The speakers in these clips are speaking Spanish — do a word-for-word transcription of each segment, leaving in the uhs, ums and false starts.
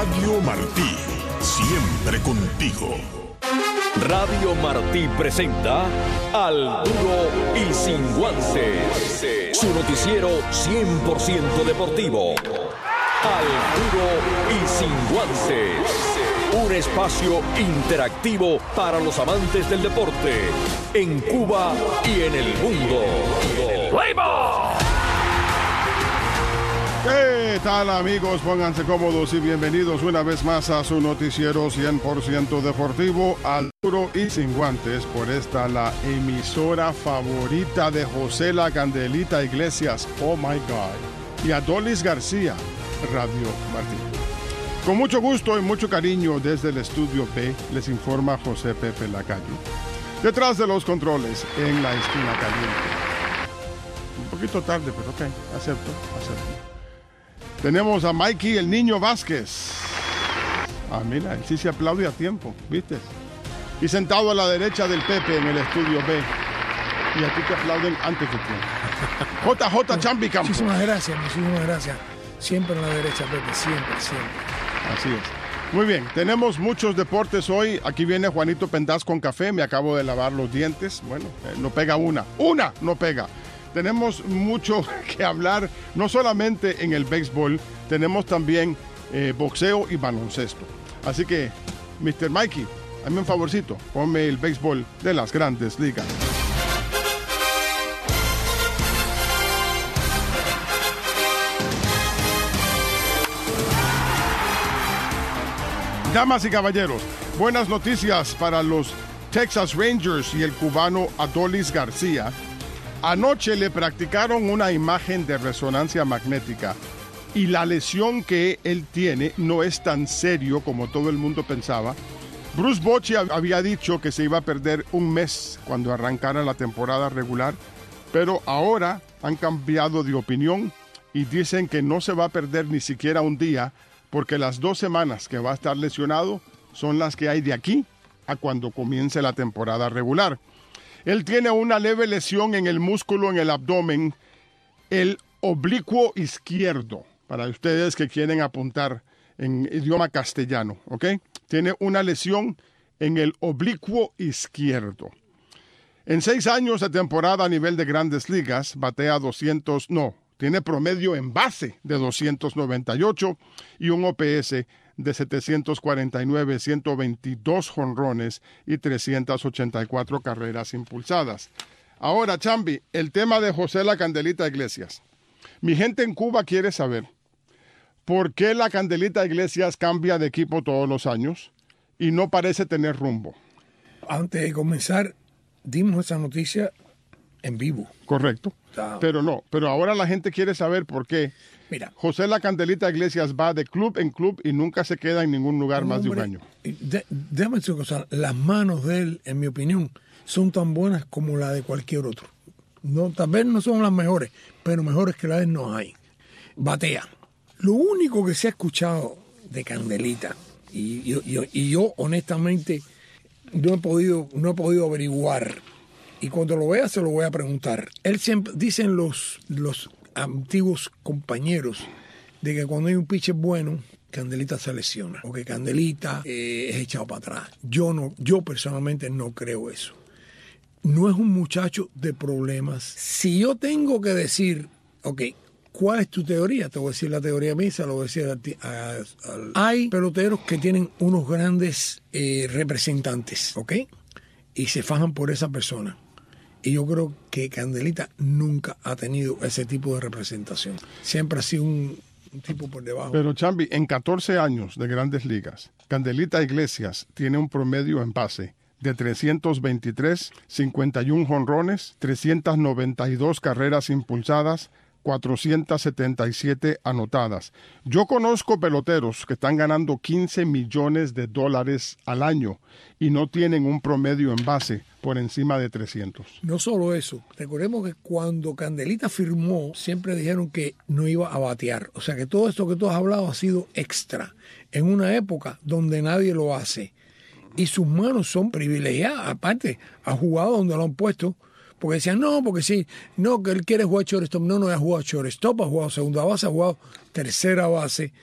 Radio Martí, siempre contigo. Radio Martí presenta Al Duro y Sin Guantes, su noticiero cien por ciento deportivo. Al Duro y Sin Guantes, un espacio interactivo para los amantes del deporte en Cuba y en el mundo. ¡Play-ball! ¿Qué tal, amigos? Pónganse cómodos y bienvenidos una vez más a su noticiero cien por ciento deportivo, Al Duro y Sin Guantes, por esta la emisora favorita de José La Candelita Iglesias, oh my God, y Adolis García, Radio Martí. Con mucho gusto y mucho cariño desde el estudio B, les informa José Pepe Lacayo. Detrás de los controles, en la esquina caliente. Un poquito tarde, pero ok, acepto, acepto. Tenemos a Mikey, el niño Vázquez. Ah, mira, él sí se aplaude a tiempo, ¿viste? Y sentado a la derecha del Pepe en el estudio B. Y aquí te aplauden antes de tiempo. J J Chambi Campos. Muchísimas gracias, muchísimas gracias. Siempre en la derecha, Pepe, siempre, siempre. Así es. Muy bien, tenemos muchos deportes hoy. Aquí viene Juanito Pendaz con café. Me acabo de lavar los dientes. Bueno, eh, no pega una. ¡Una! No pega. Tenemos mucho que hablar, no solamente en el béisbol, tenemos también eh, boxeo y baloncesto. Así que, mister Mikey, hazme un favorcito, ponme el béisbol de las Grandes Ligas. Damas y caballeros, buenas noticias para los Texas Rangers y el cubano Adolis García. Anoche le practicaron una imagen de resonancia magnética y la lesión que él tiene no es tan serio como todo el mundo pensaba. Bruce Bochy había dicho que se iba a perder un mes cuando arrancara la temporada regular, pero ahora han cambiado de opinión y dicen que no se va a perder ni siquiera un día porque las dos semanas que va a estar lesionado son las que hay de aquí a cuando comience la temporada regular. Él tiene una leve lesión en el músculo en el abdomen, el oblicuo izquierdo, para ustedes que quieren apuntar en idioma castellano, ¿ok? Tiene una lesión en el oblicuo izquierdo. En seis años de temporada a nivel de Grandes Ligas, batea doscientos, no, tiene promedio en base de doscientos noventa y ocho y un O P S de setecientos cuarenta y nueve, ciento veintidós jonrones y trescientas ochenta y cuatro carreras impulsadas. Ahora, Chambi, el tema de José La Candelita Iglesias. Mi gente en Cuba quiere saber por qué La Candelita Iglesias cambia de equipo todos los años y no parece tener rumbo. Antes de comenzar, dimos esa noticia en vivo. Correcto. Ah. Pero no, pero ahora la gente quiere saber por qué. Mira, José La Candelita Iglesias va de club en club y nunca se queda en ningún lugar más hombre, de un año. De, déjame decir una cosa, las manos de él, en mi opinión, son tan buenas como la de cualquier otro. No, tal vez no son las mejores, pero mejores que las de él no hay. Batea. Lo único que se ha escuchado de Candelita, y yo, y yo, y yo honestamente no he podido, no he podido averiguar, y cuando lo vea se lo voy a preguntar. Él siempre, dicen los, los antiguos compañeros, de que cuando hay un pitcher bueno, Candelita se lesiona, o que Candelita eh, es echado para atrás. Yo no, yo personalmente no creo eso. No es un muchacho de problemas. Si yo tengo que decir, ok, ¿cuál es tu teoría? Te voy a decir la teoría mía, se lo voy a decir a ti. A, a, hay peloteros que tienen unos grandes eh, representantes, ¿ok? Y se fajan por esa persona. Y yo creo que Candelita nunca ha tenido ese tipo de representación. Siempre ha sido un, un tipo por debajo. Pero, Chambi, en catorce años de Grandes Ligas, Candelita Iglesias tiene un promedio en base de trescientos veintitrés, cincuenta y uno jonrones, trescientas noventa y dos carreras impulsadas, cuatrocientas setenta y siete anotadas. Yo conozco peloteros que están ganando quince millones de dólares al año y no tienen un promedio en base por encima de trescientos. No solo eso, recordemos que cuando Candelita firmó, siempre dijeron que no iba a batear. O sea que todo esto que tú has hablado ha sido extra, en una época donde nadie lo hace. Y sus manos son privilegiadas, aparte, ha jugado donde lo han puesto. Porque decían, no, porque sí, no, que él quiere jugar shortstop. No, no ha jugado shortstop, ha jugado segunda base, ha jugado tercera base.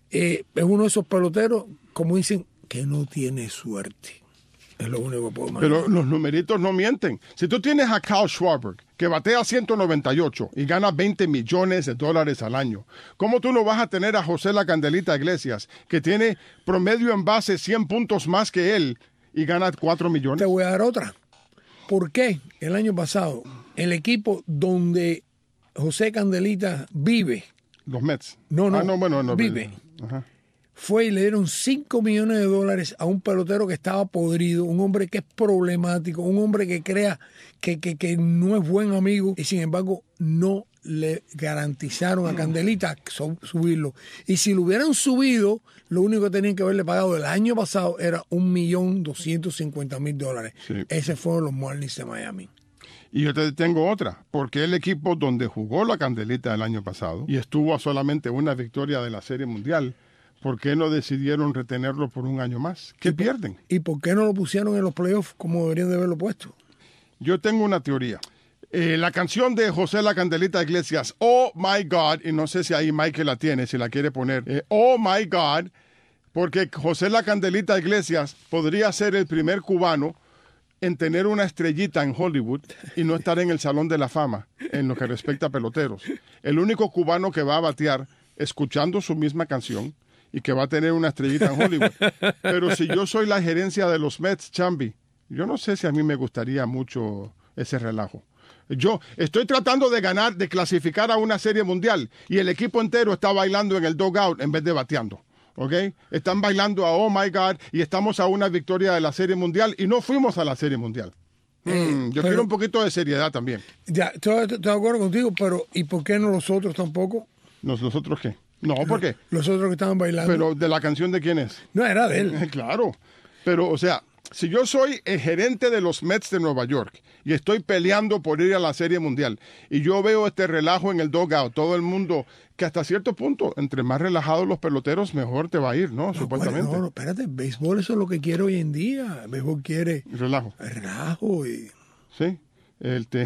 eh, es uno de esos peloteros, como dicen, que no tiene suerte. Es lo único que puedo imaginar. Pero los numeritos no mienten. Si tú tienes a Kyle Schwarber, que batea ciento noventa y ocho y gana veinte millones de dólares al año, ¿cómo tú no vas a tener a José La Candelita Iglesias, que tiene promedio en base cien puntos más que él y gana cuatro millones? Te voy a dar otra. ¿Por qué el año pasado el equipo donde José Candelita vive, Los Mets. no, no, ah, no, bueno, no, vive, Ajá. fue y le dieron cinco millones de dólares a un pelotero que estaba podrido, un hombre que es problemático, un hombre que crea que, que, que no es buen amigo, y sin embargo no le garantizaron a Candelita subirlo? Y si lo hubieran subido, lo único que tenían que haberle pagado el año pasado era un millón doscientos cincuenta mil dólares. Sí. Ese fueron los Marlins de Miami. Y yo te tengo otra, porque el equipo donde jugó La Candelita el año pasado y estuvo a solamente una victoria de la Serie Mundial, ¿por qué no decidieron retenerlo por un año más? ¿Qué pierden? ¿Y por qué no lo pusieron en los playoffs como deberían de haberlo puesto? Yo tengo una teoría. Eh, la canción de José La Candelita Iglesias, Oh My God, y no sé si ahí Mike la tiene, si la quiere poner, eh, Oh My God, porque José La Candelita Iglesias podría ser el primer cubano en tener una estrellita en Hollywood y no estar en el Salón de la Fama en lo que respecta a peloteros. El único cubano que va a batear escuchando su misma canción y que va a tener una estrellita en Hollywood. Pero si yo soy la gerencia de los Mets, Chambi, yo no sé si a mí me gustaría mucho ese relajo. Yo estoy tratando de ganar, de clasificar a una serie mundial y el equipo entero está bailando en el dugout en vez de bateando. ¿Ok? Están bailando a Oh My God y estamos a una victoria de la Serie Mundial y no fuimos a la Serie Mundial. Eh, Mm, yo pero- quiero un poquito de seriedad también. Ya, estoy, estoy de acuerdo contigo, pero ¿y por qué no los otros tampoco? ¿Nos, ¿Nosotros qué? No, ¿por qué? Los otros que estaban bailando. Pero de la canción de quién es. No, era de él. Claro. Pero, o sea, si yo soy el gerente de los Mets de Nueva York y estoy peleando por ir a la Serie Mundial y yo veo este relajo en el dugout, todo el mundo, que hasta cierto punto, entre más relajados los peloteros, mejor te va a ir, ¿no? No, Supuestamente. No, no, espérate, el béisbol eso es lo que quiere hoy en día. El béisbol quiere Relajo. relajo y... Sí. El te...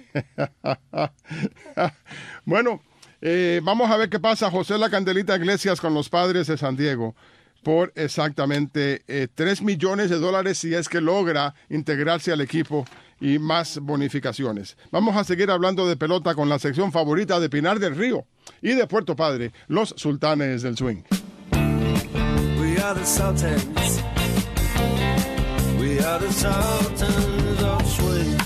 Bueno, eh, vamos a ver qué pasa José La Candelita Iglesias con los Padres de San Diego por exactamente eh, tres millones de dólares si es que logra integrarse al equipo y más bonificaciones. Vamos a seguir hablando de pelota con la sección favorita de Pinar del Río y de Puerto Padre, los Sultanes del Swing. We are the Sultans. We are the Sultans of Swing.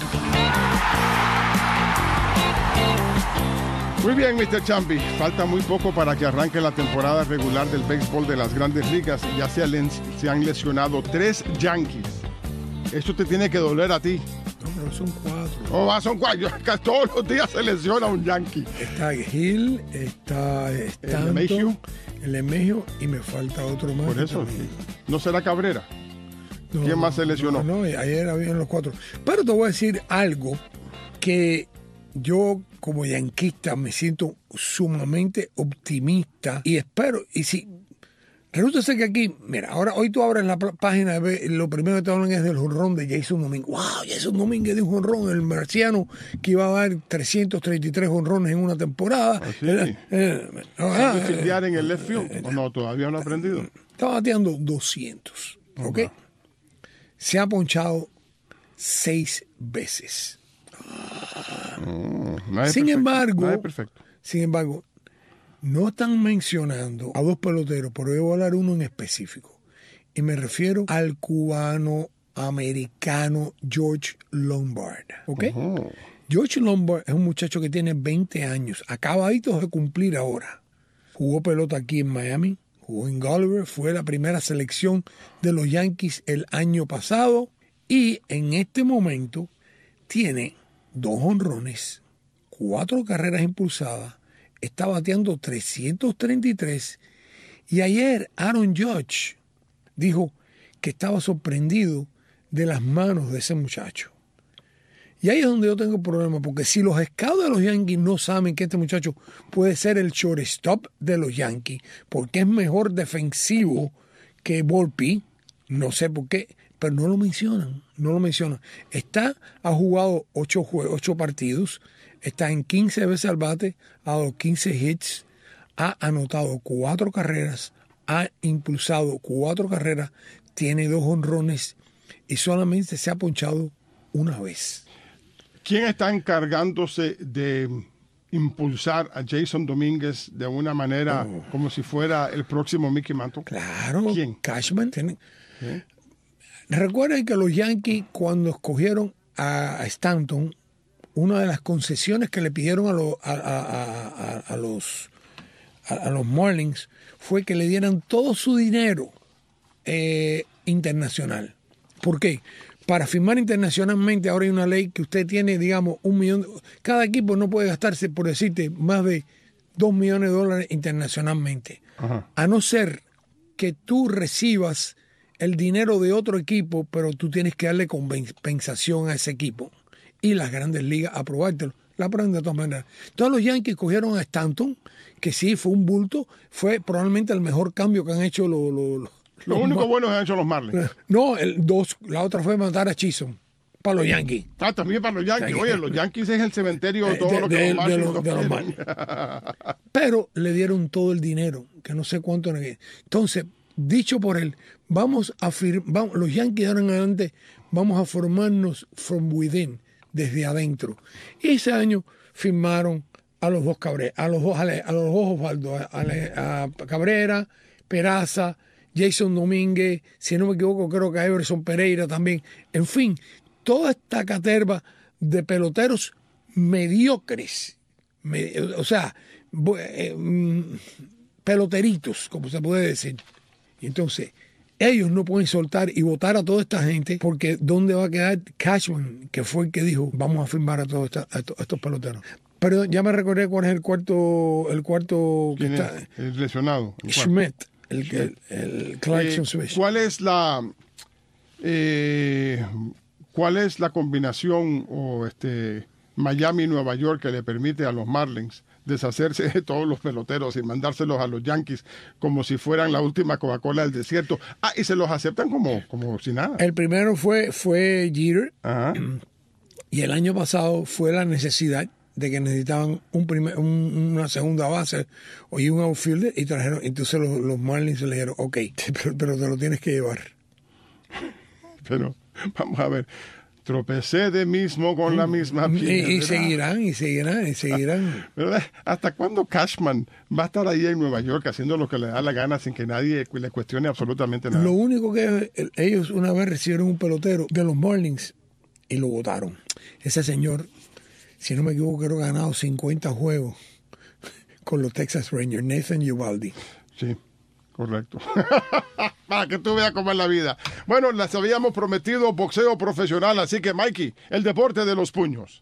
Muy bien, mister Champi. Falta muy poco para que arranque la temporada regular del béisbol de las Grandes Ligas y ya se, alen- se han lesionado tres Yankees. Esto te tiene que doler a ti. No, pero son cuatro. Oh, ah, son cuatro. Todos los días se lesiona un Yankee. Está Gil, está Stanton, LeMahieu. el LeMahieu, y me falta otro más. Por que eso, también. ¿no será Cabrera? No, ¿Quién más se lesionó? No, no, ayer habían los cuatro. Pero te voy a decir algo que yo como yanquista me siento sumamente optimista y espero, y si resulta ser que aquí, mira, ahora hoy tú abres la pl- página y ves, lo primero que te hablan es del jonrón de Jason Domínguez. ¡Wow! Jason Domínguez de un jonrón, el marciano que iba a dar trescientos treinta y tres jonrones en una temporada. ¿Ah, sí? Eh, eh, ah, ¿Puede eh, fildear en el left field? ¿O no? Todavía no ha aprendido. Está bateando doscientos, ¿ok? Ajá. Se ha ponchado seis veces. Mm, nada es Sin perfecto, embargo, nada es perfecto. Sin embargo, no están mencionando a dos peloteros, pero yo voy a hablar uno en específico. Y me refiero al cubano americano George Lombard. ¿Ok? Oh. George Lombard es un muchacho que tiene veinte años, acabaditos de cumplir ahora. Jugó pelota aquí en Miami, jugó en Gulliver, fue la primera selección de los Yankees el año pasado y en este momento tiene dos jonrones, cuatro carreras impulsadas, está bateando trescientos treinta y tres y ayer Aaron Judge dijo que estaba sorprendido de las manos de ese muchacho. Y ahí es donde yo tengo problema, porque si los scouts de los Yankees no saben que este muchacho puede ser el shortstop de los Yankees, porque es mejor defensivo que Volpi, no sé por qué, pero no lo mencionan, no lo mencionan. Está, ha jugado ocho, jue- ocho partidos, está en quince veces al bate, ha dado quince hits, ha anotado cuatro carreras, ha impulsado cuatro carreras, tiene dos honrones y solamente se ha ponchado una vez. ¿Quién está encargándose de impulsar a Jason Domínguez de una manera oh. como si fuera el próximo Mickey Mantle? Claro. ¿Quién? Cashman. Tiene... ¿Eh? Recuerden que los Yankees, cuando escogieron a Stanton, una de las concesiones que le pidieron a, lo, a, a, a, a, los, a, a los Marlins fue que le dieran todo su dinero eh, internacional. ¿Por qué? Para firmar internacionalmente ahora hay una ley que usted tiene, digamos, un millón. De, cada equipo no puede gastarse, por decirte, más de dos millones de dólares internacionalmente. Ajá. A no ser que tú recibas el dinero de otro equipo, pero tú tienes que darle compensación a ese equipo. Y las grandes ligas aprobártelo. La aprueban de todas maneras. Todos los Yankees cogieron a Stanton, que sí fue un bulto, fue probablemente el mejor cambio que han hecho los... los, los Lo único bueno que han hecho los Marlins. No, el dos, la otra fue matar a Chisholm para los Yankees. Ah, también para los Yankees. Oye, los Yankees es el cementerio de todo de, lo que de, los Marlins de, lo, de los Marlins. Pero le dieron todo el dinero, que no sé cuánto. Entonces, dicho por él, vamos a fir, vamos, los Yankees ahora en adelante vamos a formarnos from within, desde adentro. Y ese año firmaron a los dos Cabrera, a los dos, a los dos Osvaldo, a, a, a Cabrera, Peraza, Jason Domínguez, si no me equivoco, creo que a Everson Pereira también. En fin, toda esta caterva de peloteros mediocres, me, o sea, eh, peloteritos, como se puede decir. Y entonces, ellos no pueden soltar y votar a toda esta gente, porque ¿dónde va a quedar Cashman, que fue el que dijo, vamos a firmar a todos esta, a estos, a estos peloteros? Pero ya me recordé cuál es el cuarto, el cuarto que está. Es? El lesionado. Schmidt. El, el, el Clarkson eh, ¿Cuál es la eh, cuál es la combinación o este Miami Nueva York que le permite a los Marlins deshacerse de todos los peloteros y mandárselos a los Yankees como si fueran la última Coca-Cola del desierto? Ah, y se los aceptan como, como si nada. El primero fue, fue Jeter. Ajá. Y el año pasado fue la necesidad de que necesitaban un primer, un, una segunda base y un outfielder y trajeron, entonces los, los Marlins le dijeron, ok, pero, pero te lo tienes que llevar. Pero vamos a ver, tropecé de mismo con la misma piedra. Y, y seguirán, y seguirán, y seguirán. ¿Verdad? ¿Hasta cuándo Cashman va a estar ahí en Nueva York haciendo lo que le da la gana sin que nadie le cuestione absolutamente nada? Lo único que ellos una vez recibieron un pelotero de los Marlins y lo votaron. Ese señor, si no me equivoco, creo que ha ganado cincuenta juegos con los Texas Rangers, Nathan Eovaldi. Sí, correcto. Para que tú veas cómo es la vida. Bueno, les habíamos prometido boxeo profesional, así que, Mikey, el deporte de los puños.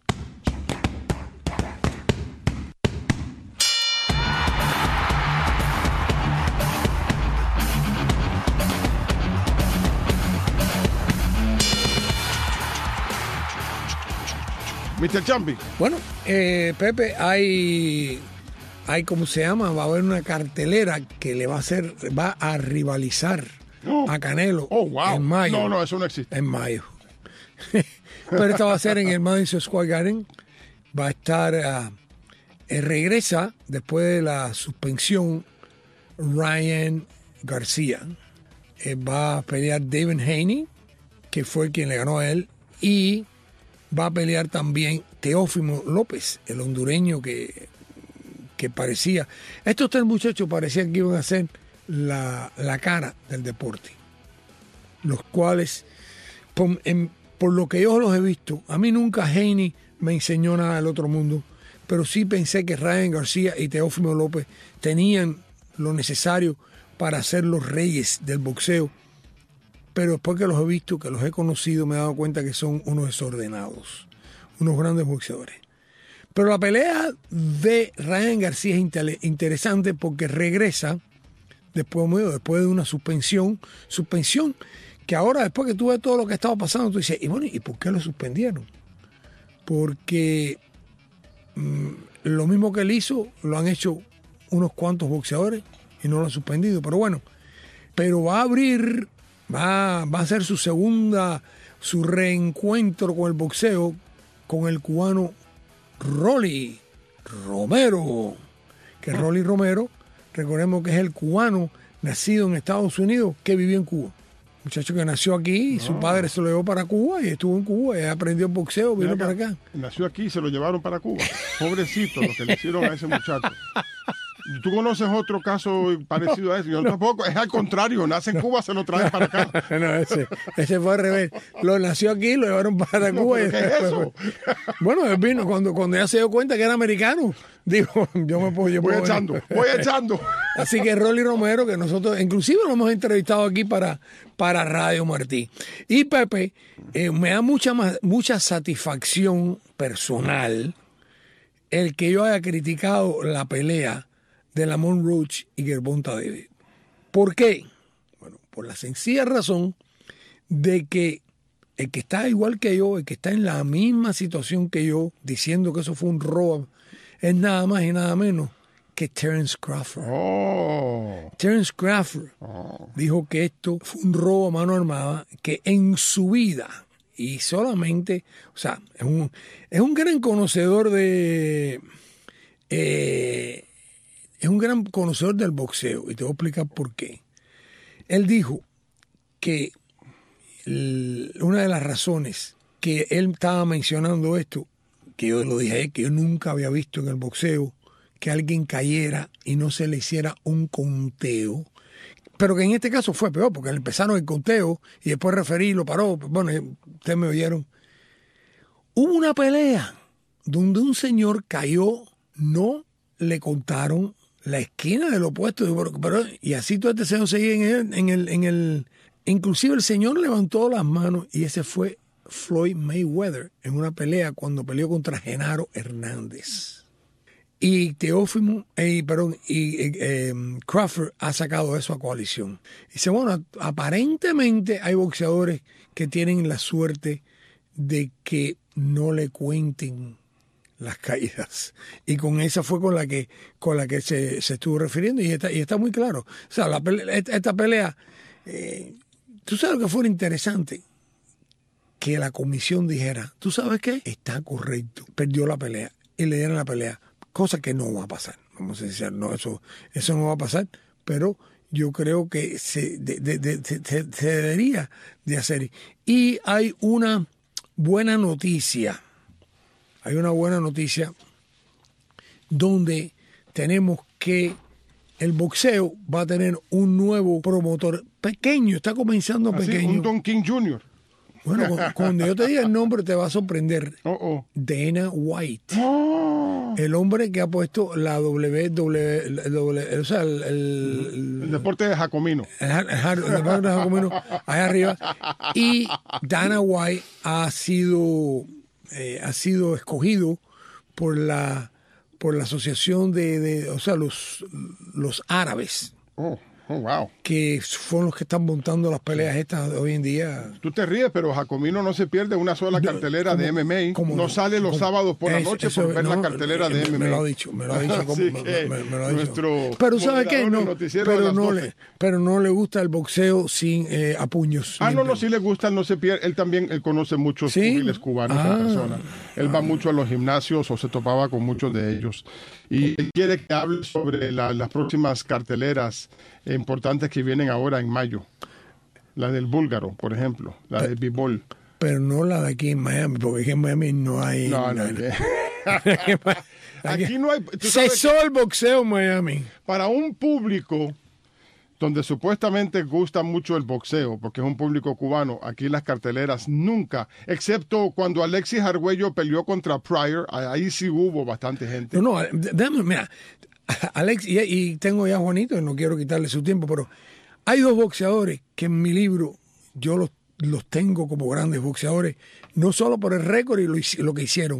mister Champi. Bueno, eh, Pepe, hay, hay, ¿cómo se llama? Va a haber una cartelera que le va a hacer, va a rivalizar oh. a Canelo oh, wow. en mayo. No, no, eso no existe. En mayo. Pero esta va a ser en el Madison Square Garden. Va a estar, uh, eh, regresa después de la suspensión Ryan García. Eh, va a pelear David Haney, que fue quien le ganó a él, y va a pelear también Teófimo López, el hondureño que, que parecía... Estos tres muchachos parecían que iban a ser la, la cara del deporte. Los cuales, por, en, por lo que yo los he visto, a mí nunca Haney me enseñó nada del otro mundo, pero sí pensé que Ryan García y Teófimo López tenían lo necesario para ser los reyes del boxeo. Pero después que los he visto, que los he conocido, me he dado cuenta que son unos desordenados, unos grandes boxeadores. Pero la pelea de Ryan García es interesante porque regresa después, después de una suspensión, suspensión que ahora, después que tú ves todo lo que estaba pasando, tú dices, y bueno, ¿y por qué lo suspendieron? Porque mmm, lo mismo que él hizo, lo han hecho unos cuantos boxeadores y no lo han suspendido. Pero bueno, pero va a abrir... Va, va a ser su segunda, su reencuentro con el boxeo con el cubano Rolly Romero. Que Rolly Romero, recordemos que es el cubano nacido en Estados Unidos, que vivió en Cuba. Muchacho que nació aquí, y su No. padre se lo llevó para Cuba y estuvo en Cuba y aprendió boxeo, vino Mira para acá, acá. Nació aquí y se lo llevaron para Cuba. Pobrecito lo que le hicieron a ese muchacho. ¿Tú conoces otro caso parecido a ese? Yo tampoco. Es al contrario. Nace en Cuba, se lo traen para acá. No, ese, ese fue al revés. Lo nació aquí, lo llevaron para No, Cuba. pero y ¿qué es eso? Bueno, él vino cuando, cuando ya se dio cuenta que era americano. Dijo, yo me puedo... Yo Voy puedo echando, venir. voy echando. Así que Rolly Romero, que nosotros inclusive lo hemos entrevistado aquí para, para Radio Martí. Y Pepe, eh, me da mucha, más, mucha satisfacción personal el que yo haya criticado la pelea de Lamont Roach y Gervonta Davis. ¿Por qué? Bueno, por la sencilla razón de que el que está igual que yo, el que está en la misma situación que yo, diciendo que eso fue un robo, es nada más y nada menos que Terence Crawford. Oh. Terence Crawford Oh. dijo que esto fue un robo a mano armada, que en su vida, y solamente, o sea, es un, es un gran conocedor de... Eh, es un gran conocedor del boxeo, y te voy a explicar por qué. Él dijo que el, una de las razones que él estaba mencionando esto, que yo lo dije a él, que yo nunca había visto en el boxeo, que alguien cayera y no se le hiciera un conteo, pero que en este caso fue peor, porque le empezaron el conteo y después el referí lo paró. Bueno, ustedes me oyeron. Hubo una pelea donde un señor cayó, no le contaron la esquina del opuesto, pero, y así todo este señor seguía en el, en el, en el, inclusive el señor levantó las manos y ese fue Floyd Mayweather en una pelea cuando peleó contra Genaro Hernández. Y Teófimo, eh, perdón, y eh, eh, Crawford ha sacado eso a coalición. Dice, bueno, aparentemente hay boxeadores que tienen la suerte de que no le cuenten las caídas. Y con esa fue con la que con la que se, se estuvo refiriendo y está, y está muy claro. O sea, la pelea, esta, esta pelea, eh, tú sabes lo que fue interesante, que la comisión dijera, ¿tú sabes qué? Está correcto, perdió la pelea y le dieron la pelea, cosa que no va a pasar. Vamos a decir, no, eso, eso no va a pasar, pero yo creo que se, de, de, de, se, se debería de hacer. Y hay una buena noticia. Hay una buena noticia donde tenemos que el boxeo va a tener un nuevo promotor pequeño, está comenzando Así, pequeño. un Don King junior Bueno, cu- cuando yo te diga el nombre te va a sorprender. Oh, oh. Dana White. Oh. El hombre que ha puesto la W W, o sea, el, el, El deporte de Jacomino. el, el, el, el deporte de Jacomino, allá arriba. Y Dana White ha sido, eh, ha sido escogido por la, por la asociación de, de o sea, los, los árabes, Oh, oh, wow. que fueron los que están montando las peleas estas de hoy en día. Tú te ríes, pero Jacomino no se pierde una sola No, cartelera ¿cómo- de M M A. cómo No no? sale los ¿Cómo? sábados por la Eso- noche eso- por ver no, la cartelera de me- M M A. Me lo ha dicho, me lo ha dicho. Así me, que me- me lo ha dicho. nuestro Pero ¿sabes qué? moderador No, del noticiero de pero, las no doce. le, pero no le gusta el boxeo sin eh, a puños. Ah, no, no, limpios. sí le gusta, él no se pierde. Él también él conoce muchos Sí. púgiles cubanos, Ah. esa persona. Él va mucho a los gimnasios o se topaba con muchos de ellos. Y él quiere que hable sobre la- las próximas carteleras importantes que vienen ahora en mayo. La del búlgaro, por ejemplo, la del b-ball. Pero no la de aquí en Miami, porque aquí en Miami no hay... No, no, no- que- Aquí no hay... tú sabes Cesó el boxeo en Miami. para un público donde supuestamente gusta mucho el boxeo, porque es un público cubano, aquí las carteleras nunca, excepto cuando Alexis Argüello peleó contra Pryor, ahí sí hubo bastante gente. No, no, déjame, mira, Alex, y, y tengo ya a Juanito, y no quiero quitarle su tiempo, pero hay dos boxeadores que en mi libro yo los, los tengo como grandes boxeadores, no solo por el récord y lo, hic- lo que hicieron,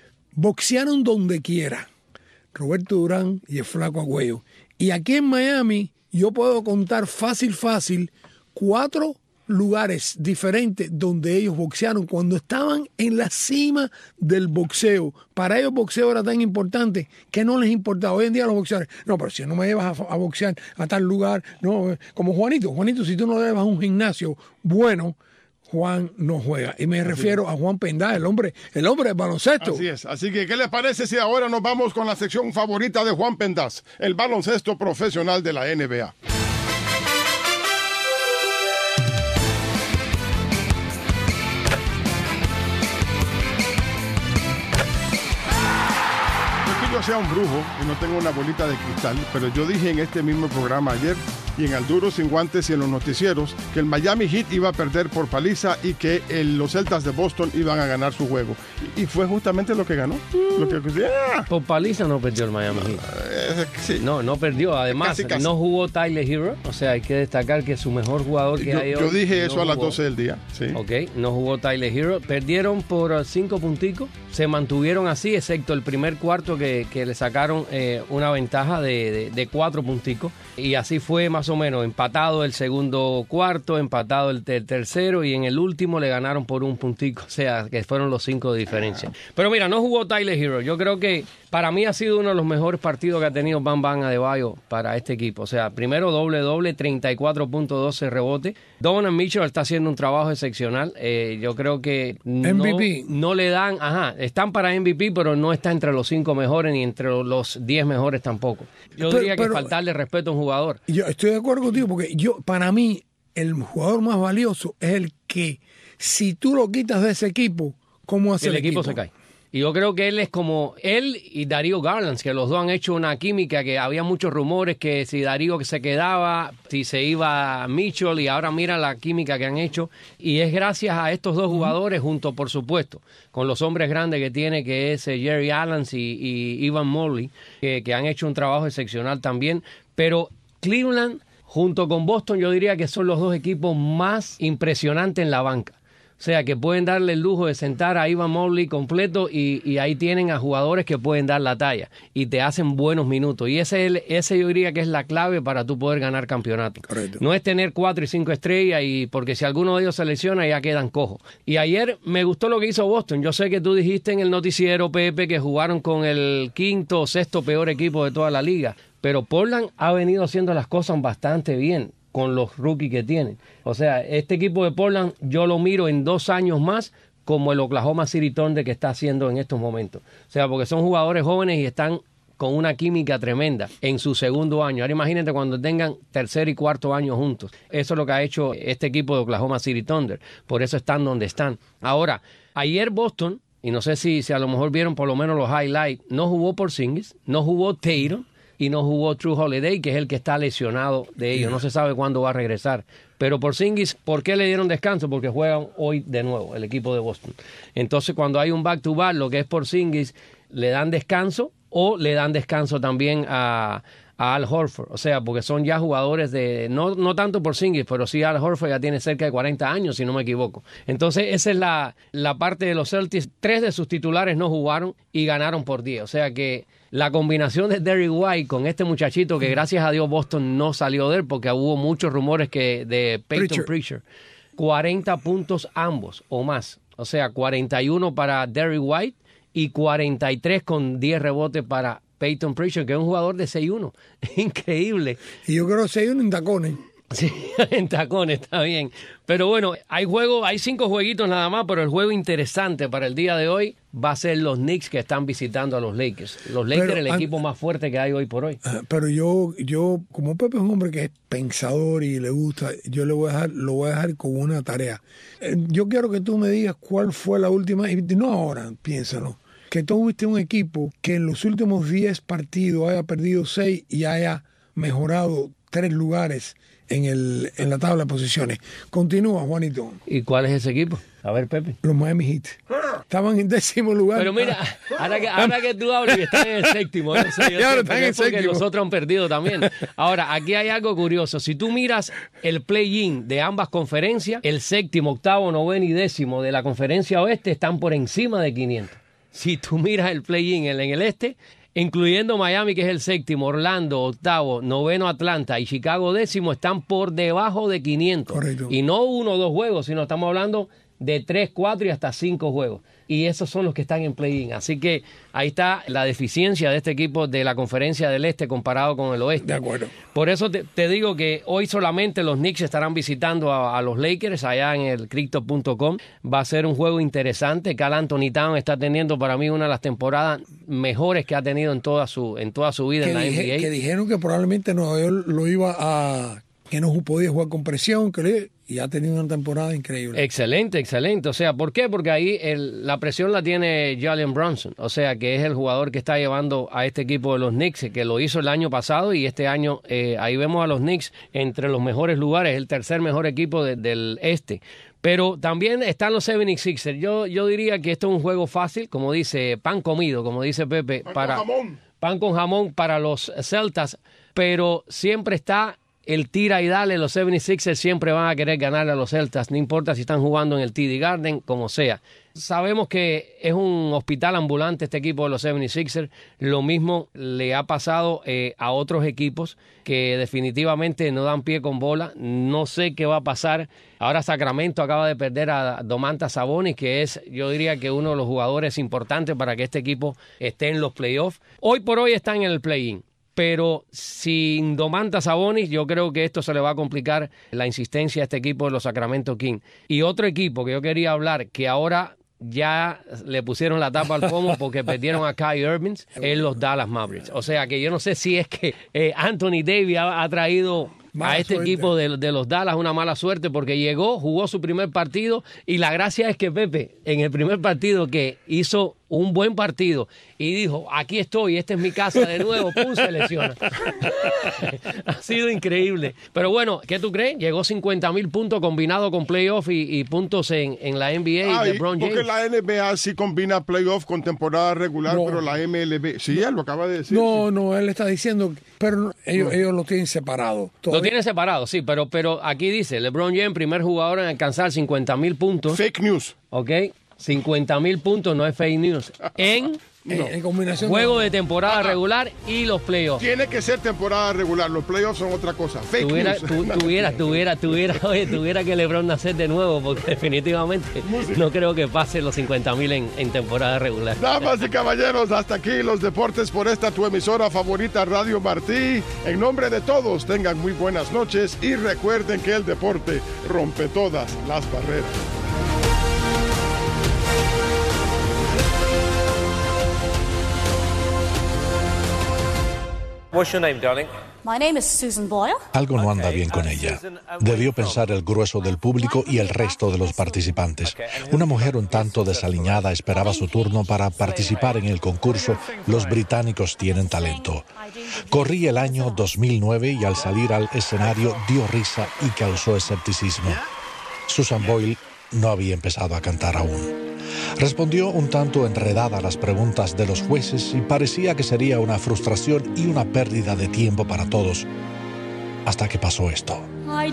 boxearon donde quiera, Roberto Durán y el Flaco Agüello. Y aquí en Miami yo puedo contar fácil, fácil, cuatro lugares diferentes donde ellos boxearon cuando estaban en la cima del boxeo. Para ellos boxeo era tan importante que no les importaba. Hoy en día los boxeadores, no, pero si no me llevas a, a boxear a tal lugar, no, como Juanito, Juanito, si tú no le llevas a un gimnasio bueno, Juan no juega. Y me refiero a Juan Pendá, el hombre, el hombre del baloncesto. Así es. Así que, ¿qué les parece si ahora nos vamos con la sección favorita de Juan Pendaz, el baloncesto profesional de la N B A? sea un brujo y no tengo una bolita de cristal, pero yo dije en este mismo programa ayer y en Al Duro Sin Guantes y en los noticieros que el Miami Heat iba a perder por paliza y que el, los Celtas de Boston iban a ganar su juego. Y, y fue justamente lo que ganó. Mm. Lo que, yeah. Por paliza no perdió el Miami Heat. Uh, sí. No, no perdió. Además, casi, casi. no jugó Tyler Hero. O sea, hay que destacar que su mejor jugador que yo, hay hoy. Yo dije no eso jugó. a las doce del día. Sí. Ok, no jugó Tyler Hero. Perdieron por cinco punticos. Se mantuvieron así, excepto el primer cuarto que, que le sacaron eh, una ventaja de, de, de cuatro punticos. Y así fue más o menos empatado el segundo cuarto, empatado el, el tercero y en el último le ganaron por un puntico, o sea, que fueron los cinco de diferencia. Pero mira, no jugó Tyler Hero. Yo creo que para mí ha sido uno de los mejores partidos que ha tenido Bam Bam Adebayo para este equipo. O sea, primero doble-doble, treinta y cuatro punto doce rebotes. Donovan Mitchell está haciendo un trabajo excepcional. Eh, yo creo que no, M V P. no le dan, ajá, están para M V P, pero no está entre los cinco mejores ni entre los diez mejores tampoco. Yo pero, diría que pero, faltarle respeto a un jugador. Yo estoy de acuerdo contigo porque yo, para mí, el jugador más valioso es el que, si tú lo quitas de ese equipo, ¿cómo hace el, el equipo, equipo se cae? Y yo creo que él es como él y Darío Garland, que los dos han hecho una química, que había muchos rumores que si Darío se quedaba, si se iba a Mitchell, y ahora mira la química que han hecho. Y es gracias a estos dos jugadores, junto, por supuesto, con los hombres grandes que tiene, que es Jerry Allen y, y Evan Mobley, que, que han hecho un trabajo excepcional también. Pero Cleveland, junto con Boston, yo diría que son los dos equipos más impresionantes en la banca. O sea, que pueden darle el lujo de sentar a Evan Mobley completo y, y ahí tienen a jugadores que pueden dar la talla y te hacen buenos minutos. Y ese, es ese yo diría que es la clave para tú poder ganar campeonato. Correcto. No es tener cuatro y cinco estrellas, y porque si alguno de ellos se lesiona ya quedan cojos. Y ayer me gustó lo que hizo Boston. Yo sé que tú dijiste en el noticiero, Pepe, que jugaron con el quinto o sexto peor equipo de toda la liga. Pero Portland ha venido haciendo las cosas bastante bien con los rookies que tienen. O sea, este equipo de Portland yo lo miro en dos años más como el Oklahoma City Thunder que está haciendo en estos momentos. O sea, porque son jugadores jóvenes y están con una química tremenda en su segundo año. Ahora imagínate cuando tengan tercer y cuarto año juntos. Eso es lo que ha hecho este equipo de Oklahoma City Thunder. Por eso están donde están. Ahora, ayer Boston, y no sé si, si a lo mejor vieron por lo menos los highlights, no jugó Porzingis, no jugó Tatum, y no jugó True Holiday, que es el que está lesionado de ellos. No se sabe cuándo va a regresar. Pero Porzingis, ¿por qué le dieron descanso? Porque juegan hoy de nuevo el equipo de Boston. Entonces, cuando hay un back-to-back, lo que es Porzingis, le dan descanso o le dan descanso también a, a Al Horford. O sea, porque son ya jugadores de, no, no tanto Porzingis, pero sí Al Horford ya tiene cerca de cuarenta años, si no me equivoco. Entonces, esa es la, la parte de los Celtics. Tres de sus titulares no jugaron y ganaron por diez. O sea que la combinación de Derrick White con este muchachito, que gracias a Dios Boston no salió de él, porque hubo muchos rumores que de Peyton Pritchard, cuarenta puntos ambos o más. O sea, cuarenta y uno para Derrick White y cuarenta y tres con diez rebotes para Peyton Pritchard, que es un jugador de seis uno. Increíble. Y yo creo seis uno en tacones. Sí, en tacones, está bien. Pero bueno, hay juego, hay cinco jueguitos nada más, pero el juego interesante para el día de hoy va a ser los Knicks, que están visitando a los Lakers. Los Lakers, pero, el equipo más fuerte que hay hoy por hoy. Pero yo, yo, como Pepe es un hombre que es pensador y le gusta, yo le voy a dejar, lo voy a dejar con una tarea. Yo quiero que tú me digas cuál fue la última, y no ahora, piénsalo, que tú viste un equipo que en los últimos diez partidos haya perdido seis y haya mejorado tres lugares en el en la tabla de posiciones. Continúa, Juanito. ¿Y cuál es ese equipo? A ver, Pepe. Los Miami Heat. Estaban en décimo lugar. Pero mira, ahora que, ahora que tú hablas, están en el séptimo. ¿eh? O sea, yo ahora sé, están en porque séptimo. Los otros han perdido también. Ahora, aquí hay algo curioso. Si tú miras el play-in de ambas conferencias, el séptimo, octavo, noveno y décimo de la conferencia oeste están por encima de quinientos. Si tú miras el play-in en el este, incluyendo Miami, que es el séptimo, Orlando, octavo, noveno Atlanta y Chicago décimo, están por debajo de quinientos. Correcto. Y no uno o dos juegos, sino estamos hablando de tres, cuatro y hasta cinco juegos. Y esos son los que están en play-in. Así que ahí está la deficiencia de este equipo de la conferencia del este comparado con el oeste. De acuerdo. Por eso te, te digo que hoy solamente los Knicks estarán visitando a, a los Lakers allá en el crypto punto com. Va a ser un juego interesante. Karl Anthony Towns está teniendo para mí una de las temporadas mejores que ha tenido en toda su, en toda su vida que en la dije, N B A. Que dijeron que probablemente Nueva York lo iba a que no podía jugar con presión, que le, y ha tenido una temporada increíble. Excelente, excelente. O sea, ¿por qué? Porque ahí el, la presión la tiene Jalen Brunson. O sea, que es el jugador que está llevando a este equipo de los Knicks, que lo hizo el año pasado y este año eh, ahí vemos a los Knicks entre los mejores lugares, el tercer mejor equipo de, del este. Pero también están los setenta y seis ers. Yo, yo diría que esto es un juego fácil, como dice, pan comido, como dice Pepe. Pan para, con jamón. Pan con jamón para los Celtas, pero siempre está el tira y dale. Los setenta y seis ers siempre van a querer ganarle a los Celtas, no importa si están jugando en el T D Garden, como sea. Sabemos que es un hospital ambulante este equipo de los setenta y seis ers. Lo mismo le ha pasado eh, a otros equipos que definitivamente no dan pie con bola. No sé qué va a pasar. Ahora Sacramento acaba de perder a Domantas Sabonis, que es, yo diría que uno de los jugadores importantes para que este equipo esté en los playoffs. Hoy por hoy están en el play-in. Pero sin Domantas Sabonis, yo creo que esto se le va a complicar la insistencia a este equipo de los Sacramento Kings. Y otro equipo que yo quería hablar, que ahora ya le pusieron la tapa al pomo porque perdieron a Kyrie Irving, es los Dallas Mavericks. O sea que yo no sé si es que eh, Anthony Davis ha, ha traído mala a este suerte. equipo de, de los Dallas una mala suerte, porque llegó, jugó su primer partido y la gracia es que Pepe, en el primer partido que hizo un buen partido y dijo, aquí estoy, esta es mi casa de nuevo, pum, se lesiona. Ha sido increíble. Pero bueno, ¿qué tú crees? Llegó cincuenta mil puntos combinado con playoff y, y puntos en, en la N B A. Ay, LeBron James. Porque la N B A sí combina playoff con temporada regular, no. pero la M L B, sí, él lo acaba de decir. No, sí. no, él está diciendo, pero ellos, no. ellos lo tienen separado. Todavía. Lo tienen separado, sí, pero, pero aquí dice, LeBron James, primer jugador en alcanzar cincuenta mil puntos. Fake news. Ok, cincuenta mil puntos, no es fake news. En... No. En combinación juego de, de temporada ah, regular y los playoffs. Tiene que ser temporada regular, los playoffs son otra cosa. Fake tuviera, news. Tu, tuviera, tuviera, tuviera, oye, tuviera que LeBron nacer de nuevo, porque definitivamente no creo que pase los cincuenta mil en, en temporada regular. Damas y caballeros, hasta aquí los deportes por esta tu emisora favorita, Radio Martí. En nombre de todos, tengan muy buenas noches y recuerden que el deporte rompe todas las barreras. What's your name, darling? My name is Susan Boyle. Algo no anda bien con ella. Debió pensar el grueso del público y el resto de los participantes. Una mujer un tanto desaliñada esperaba su turno para participar en el concurso Los británicos tienen talento. Corría el año dos mil nueve y al salir al escenario dio risa y causó escepticismo. Susan Boyle no había empezado a cantar aún. Respondió un tanto enredada a las preguntas de los jueces y parecía que sería una frustración y una pérdida de tiempo para todos, hasta que pasó esto. La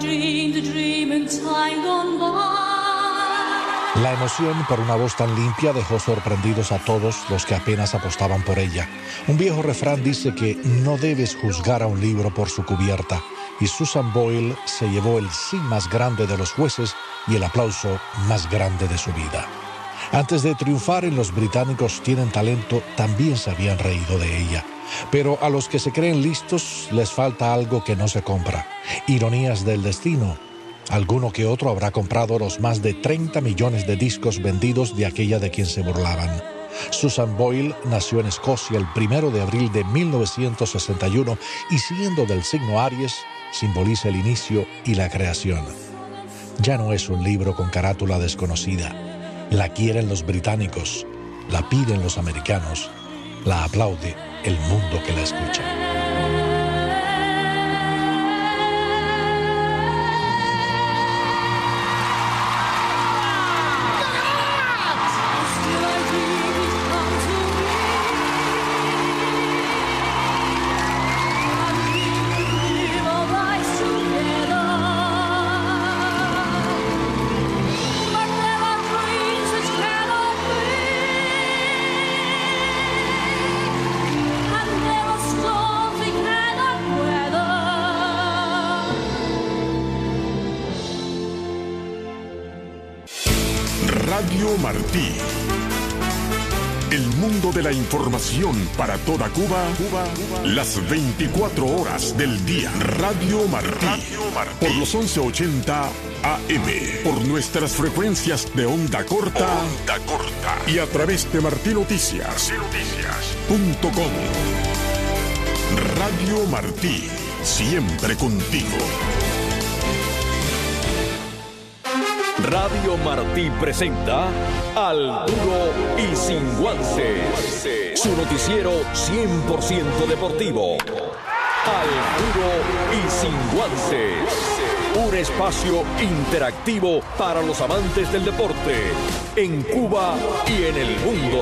emoción por una voz tan limpia dejó sorprendidos a todos los que apenas apostaban por ella. Un viejo refrán dice que no debes juzgar a un libro por su cubierta, y Susan Boyle se llevó el sí más grande de los jueces y el aplauso más grande de su vida. Antes de triunfar en Los británicos tienen talento, también se habían reído de ella. Pero a los que se creen listos les falta algo que no se compra. Ironías del destino. Alguno que otro habrá comprado los más de treinta millones de discos vendidos de aquella de quien se burlaban. Susan Boyle nació en Escocia el primero de abril de mil novecientos sesenta y uno y siendo del signo Aries, simboliza el inicio y la creación. Ya no es un libro con carátula desconocida. La quieren los británicos, la piden los americanos, la aplaude el mundo que la escucha. Radio Martí. El mundo de la información para toda Cuba, Cuba, las veinticuatro horas del día. Radio Martí. Radio Martí. Por los once ochenta A M. Por nuestras frecuencias de onda corta. Onda corta. Y a través de martinoticias punto com. Radio Martí. Siempre contigo. Radio Martí presenta Al Duro y Sin Guantes, su noticiero cien por ciento deportivo. Al Duro y Sin Guantes, un espacio interactivo para los amantes del deporte en Cuba y en el mundo.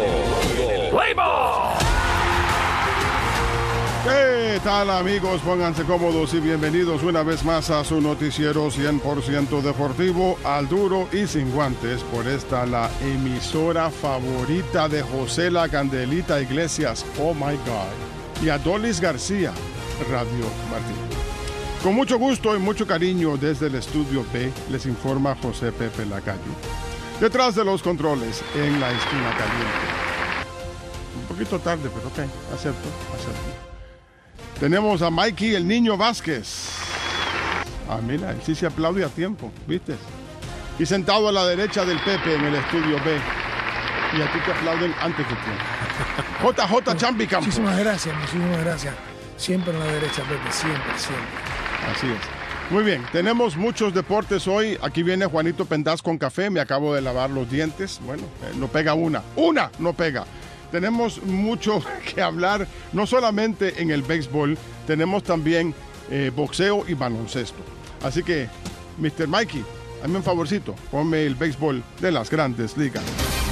¿Qué tal, amigos? Pónganse cómodos y bienvenidos una vez más a su noticiero cien por ciento deportivo, Al Duro y Sin Guantes, por esta la emisora favorita de José La Candelita Iglesias, oh my God, y Adolis García, Radio Martí. Con mucho gusto y mucho cariño desde el estudio B, les informa José Pepe Lacayo. Detrás de los controles, en la esquina caliente. Un poquito tarde, pero ok, acepto, acepto. Tenemos a Mikey, el Niño Vázquez. Ah, mira, él sí se aplaude a tiempo, ¿viste? Y sentado a la derecha del Pepe en el estudio B. Y a ti te aplauden antes de tiempo. J J Chambi Campo. Muchísimas gracias, muchísimas gracias. Siempre en la derecha, Pepe, siempre, siempre. Así es. Muy bien, tenemos muchos deportes hoy. Aquí viene Juanito Pendaz con café. Me acabo de lavar los dientes. Bueno, eh, no pega una. ¡Una! No pega. Tenemos mucho que hablar, no solamente en el béisbol, tenemos también eh, boxeo y baloncesto. Así que, mister Mikey, hazme un favorcito, ponme el béisbol de las Grandes Ligas.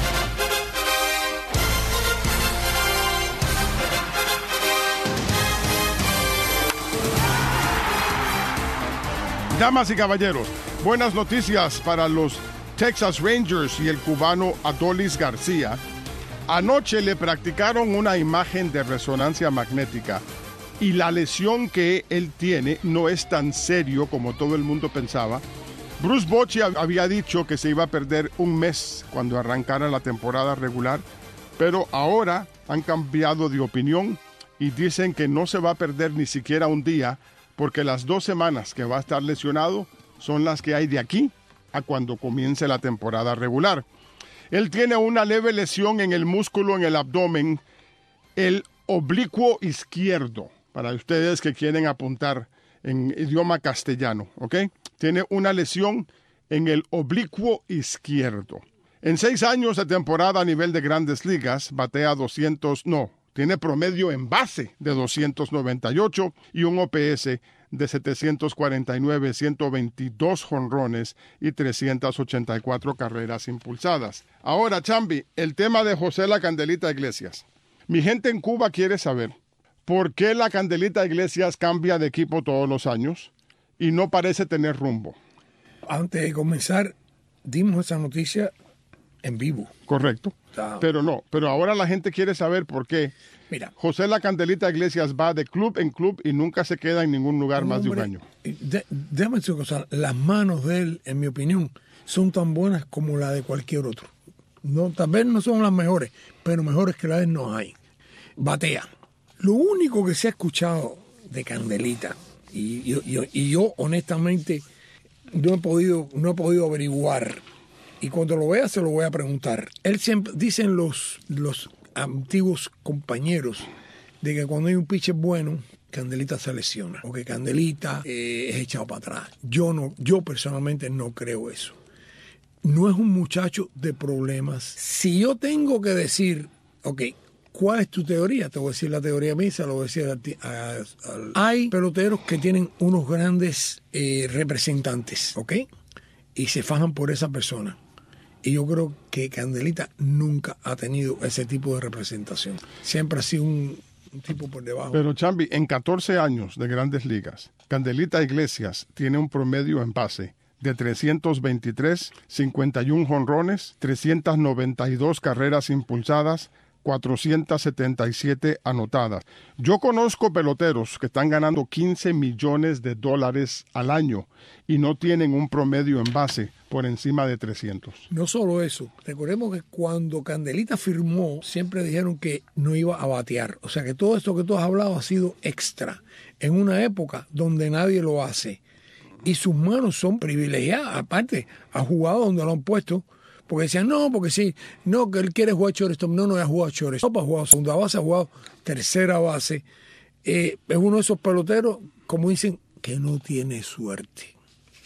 Damas y caballeros, buenas noticias para los Texas Rangers y el cubano Adolis García. Anoche le practicaron una imagen de resonancia magnética y la lesión que él tiene no es tan serio como todo el mundo pensaba. Bruce Bochy había dicho que se iba a perder un mes cuando arrancara la temporada regular, pero ahora han cambiado de opinión y dicen que no se va a perder ni siquiera un día porque las dos semanas que va a estar lesionado son las que hay de aquí a cuando comience la temporada regular. Él tiene una leve lesión en el músculo en el abdomen, el oblicuo izquierdo, para ustedes que quieren apuntar en idioma castellano, ¿ok? Tiene una lesión en el oblicuo izquierdo. En seis años de temporada a nivel de Grandes Ligas, batea doscientos, no, tiene promedio en base de doscientos noventa y ocho y un O P S de setecientos cuarenta y nueve, ciento veintidós jonrones y trescientas ochenta y cuatro carreras impulsadas. Ahora, Chambi, el tema de José La Candelita Iglesias. Mi gente en Cuba quiere saber por qué La Candelita Iglesias cambia de equipo todos los años y no parece tener rumbo. Antes de comenzar, dimos esa noticia en vivo. Correcto. Ah. Pero no, pero ahora la gente quiere saber por qué. Mira, José La Candelita Iglesias va de club en club y nunca se queda en ningún lugar más de un año. De, déjame decir una cosa, las manos de él, en mi opinión, son tan buenas como la de cualquier otro. No, tal vez no son las mejores, pero mejores que las de él no hay. Batea. Lo único que se ha escuchado de Candelita, y, y, y, y yo honestamente no he podido, no he podido averiguar, y cuando lo vea se lo voy a preguntar. Él siempre, dicen los, los antiguos compañeros, de que cuando hay un pitcher bueno, Candelita se lesiona, o que Candelita eh, es echado para atrás. Yo no, yo personalmente no creo eso. No es un muchacho de problemas. Si yo tengo que decir, ok, ¿cuál es tu teoría? Te voy a decir la teoría mía, se lo voy a decir a ti. A, a, hay peloteros que tienen unos grandes eh, representantes, ¿ok? Y se fajan por esa persona. Y yo creo que Candelita nunca ha tenido ese tipo de representación. Siempre ha sido un, un tipo por debajo. Pero, Chambi, en catorce años de Grandes Ligas, Candelita Iglesias tiene un promedio en base de trescientos veintitrés, cincuenta y uno jonrones, trescientas noventa y dos carreras impulsadas, cuatrocientas setenta y siete anotadas. Yo conozco peloteros que están ganando quince millones de dólares al año y no tienen un promedio en base por encima de trescientos. No solo eso, recordemos que cuando Candelita firmó, siempre dijeron que no iba a batear. O sea que todo esto que tú has hablado ha sido extra, en una época donde nadie lo hace. Y sus manos son privilegiadas, aparte, ha jugado donde lo han puesto. Porque decían, no, porque sí, no, que él quiere jugar shortstop. No, no ha jugado shortstop, ha jugado segunda base, ha jugado tercera base. Eh, es uno de esos peloteros, como dicen, que no tiene suerte.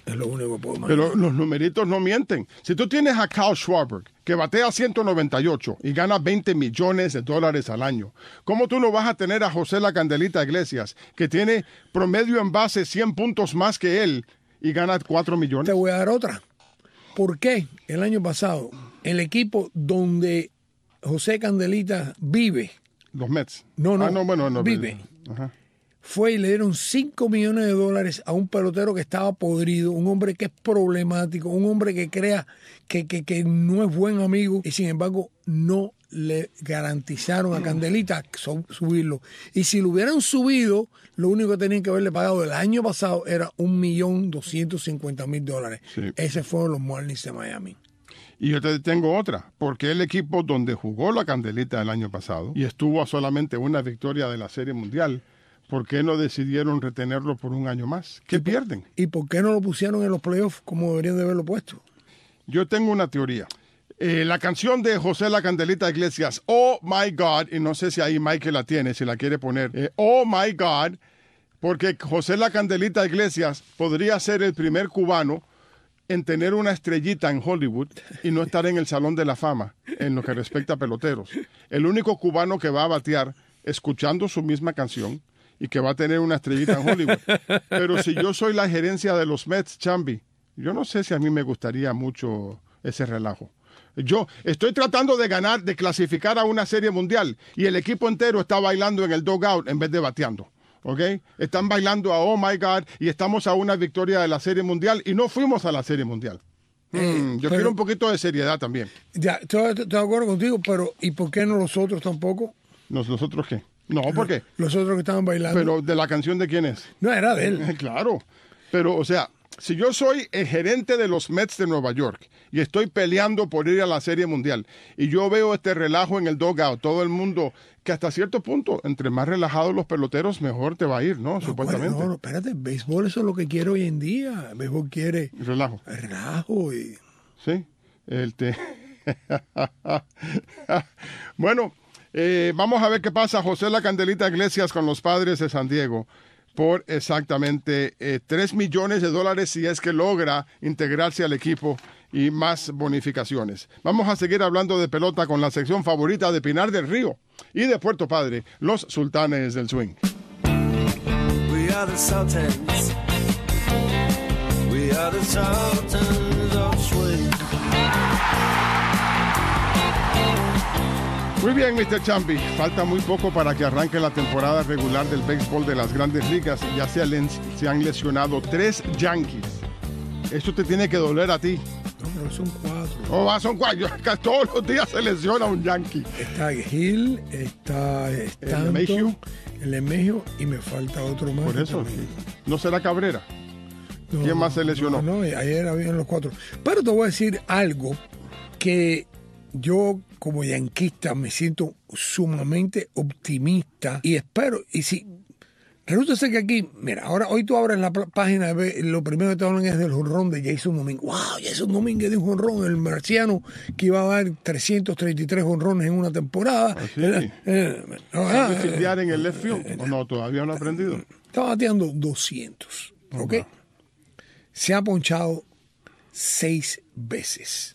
Es lo único que puedo imaginar. Pero los numeritos no mienten. Si tú tienes a Kyle Schwarber, que batea ciento noventa y ocho y gana veinte millones de dólares al año, ¿cómo tú no vas a tener a José La Candelita Iglesias, que tiene promedio en base cien puntos más que él y gana cuatro millones? Te voy a dar otra. ¿Por qué el año pasado el equipo donde José Candelita vive, Los Mets. no, no, ah, no, bueno, no vive, Ajá. fue y le dieron cinco millones de dólares a un pelotero que estaba podrido, un hombre que es problemático, un hombre que crea que, que, que no es buen amigo, y sin embargo no le garantizaron a Candelita subirlo? Y si lo hubieran subido, lo único que tenían que haberle pagado el año pasado era un millón doscientos cincuenta mil dólares. Sí. Ese fueron los Marlins de Miami. Y yo te tengo otra, porque el equipo donde jugó La Candelita el año pasado y estuvo a solamente una victoria de la Serie Mundial, ¿por qué no decidieron retenerlo por un año más? ¿Qué pierden? ¿Y por qué no lo pusieron en los playoffs como deberían de haberlo puesto? Yo tengo una teoría. Eh, la canción de José La Candelita Iglesias, Oh My God, y no sé si ahí Mike la tiene, si la quiere poner, eh, Oh My God, porque José La Candelita Iglesias podría ser el primer cubano en tener una estrellita en Hollywood y no estar en el Salón de la Fama en lo que respecta a peloteros. El único cubano que va a batear escuchando su misma canción y que va a tener una estrellita en Hollywood. Pero si yo soy la gerencia de los Mets, Chambi, yo no sé si a mí me gustaría mucho ese relajo. Yo estoy tratando de ganar, de clasificar a una serie mundial y el equipo entero está bailando en el dugout en vez de bateando. ¿Ok? Están bailando a Oh My God y estamos a una victoria de la serie mundial y no fuimos a la serie mundial. Mm, yo pero, quiero un poquito de seriedad también. Ya, estoy, estoy de acuerdo contigo, pero ¿y por qué no los otros tampoco? ¿Nos, ¿Nosotros qué? No, ¿por qué? Los otros que estaban bailando. Pero ¿de la canción de quién es? No, era de él. Claro. Pero, o sea, si yo soy el gerente de los Mets de Nueva York y estoy peleando por ir a la Serie Mundial y yo veo este relajo en el dugout, todo el mundo, que hasta cierto punto, entre más relajados los peloteros, mejor te va a ir, ¿no? No, Supuestamente. No, no, espérate, el béisbol eso es lo que quiere hoy en día. El béisbol quiere Relajo. relajo y... Sí. El te... Bueno, eh, vamos a ver qué pasa José La Candelita Iglesias con los Padres de San Diego por exactamente eh, tres millones de dólares si es que logra integrarse al equipo y más bonificaciones. Vamos a seguir hablando de pelota con la sección favorita de Pinar del Río y de Puerto Padre, los Sultanes del Swing. We are the Sultans. We are the Sultans of Swing. Muy bien, mister Champi. Falta muy poco para que arranque la temporada regular del béisbol de las Grandes Ligas y ya se, len- se han lesionado tres Yankees. Esto te tiene que doler a ti. No, pero son cuatro. Oh, va, son cuatro. Todos los días se lesiona un Yankee. Está Gil, está Stanton, Lemegio. el Lemegio y me falta otro más. Por eso, también. ¿no será Cabrera? No, ¿Quién más se lesionó? No, no, ayer habían los cuatro. Pero te voy a decir algo que yo como yanquista me siento sumamente optimista y espero, y si resulta ser que aquí, mira, ahora hoy tú abres la pl- página, ve, lo primero que te hablan es del jonrón de Jason Domínguez. ¡Wow! Jason Domínguez de un jonrón, el marciano que iba a dar trescientos treinta y tres jonrones en una temporada. ¿Ah, sí? Eh, eh, no, ¿Sabe ah, fildear en el left eh, field? ¿O no? ¿Todavía no ha aprendido? Está bateando doscientos, ¿ok? Se ha ponchado seis veces.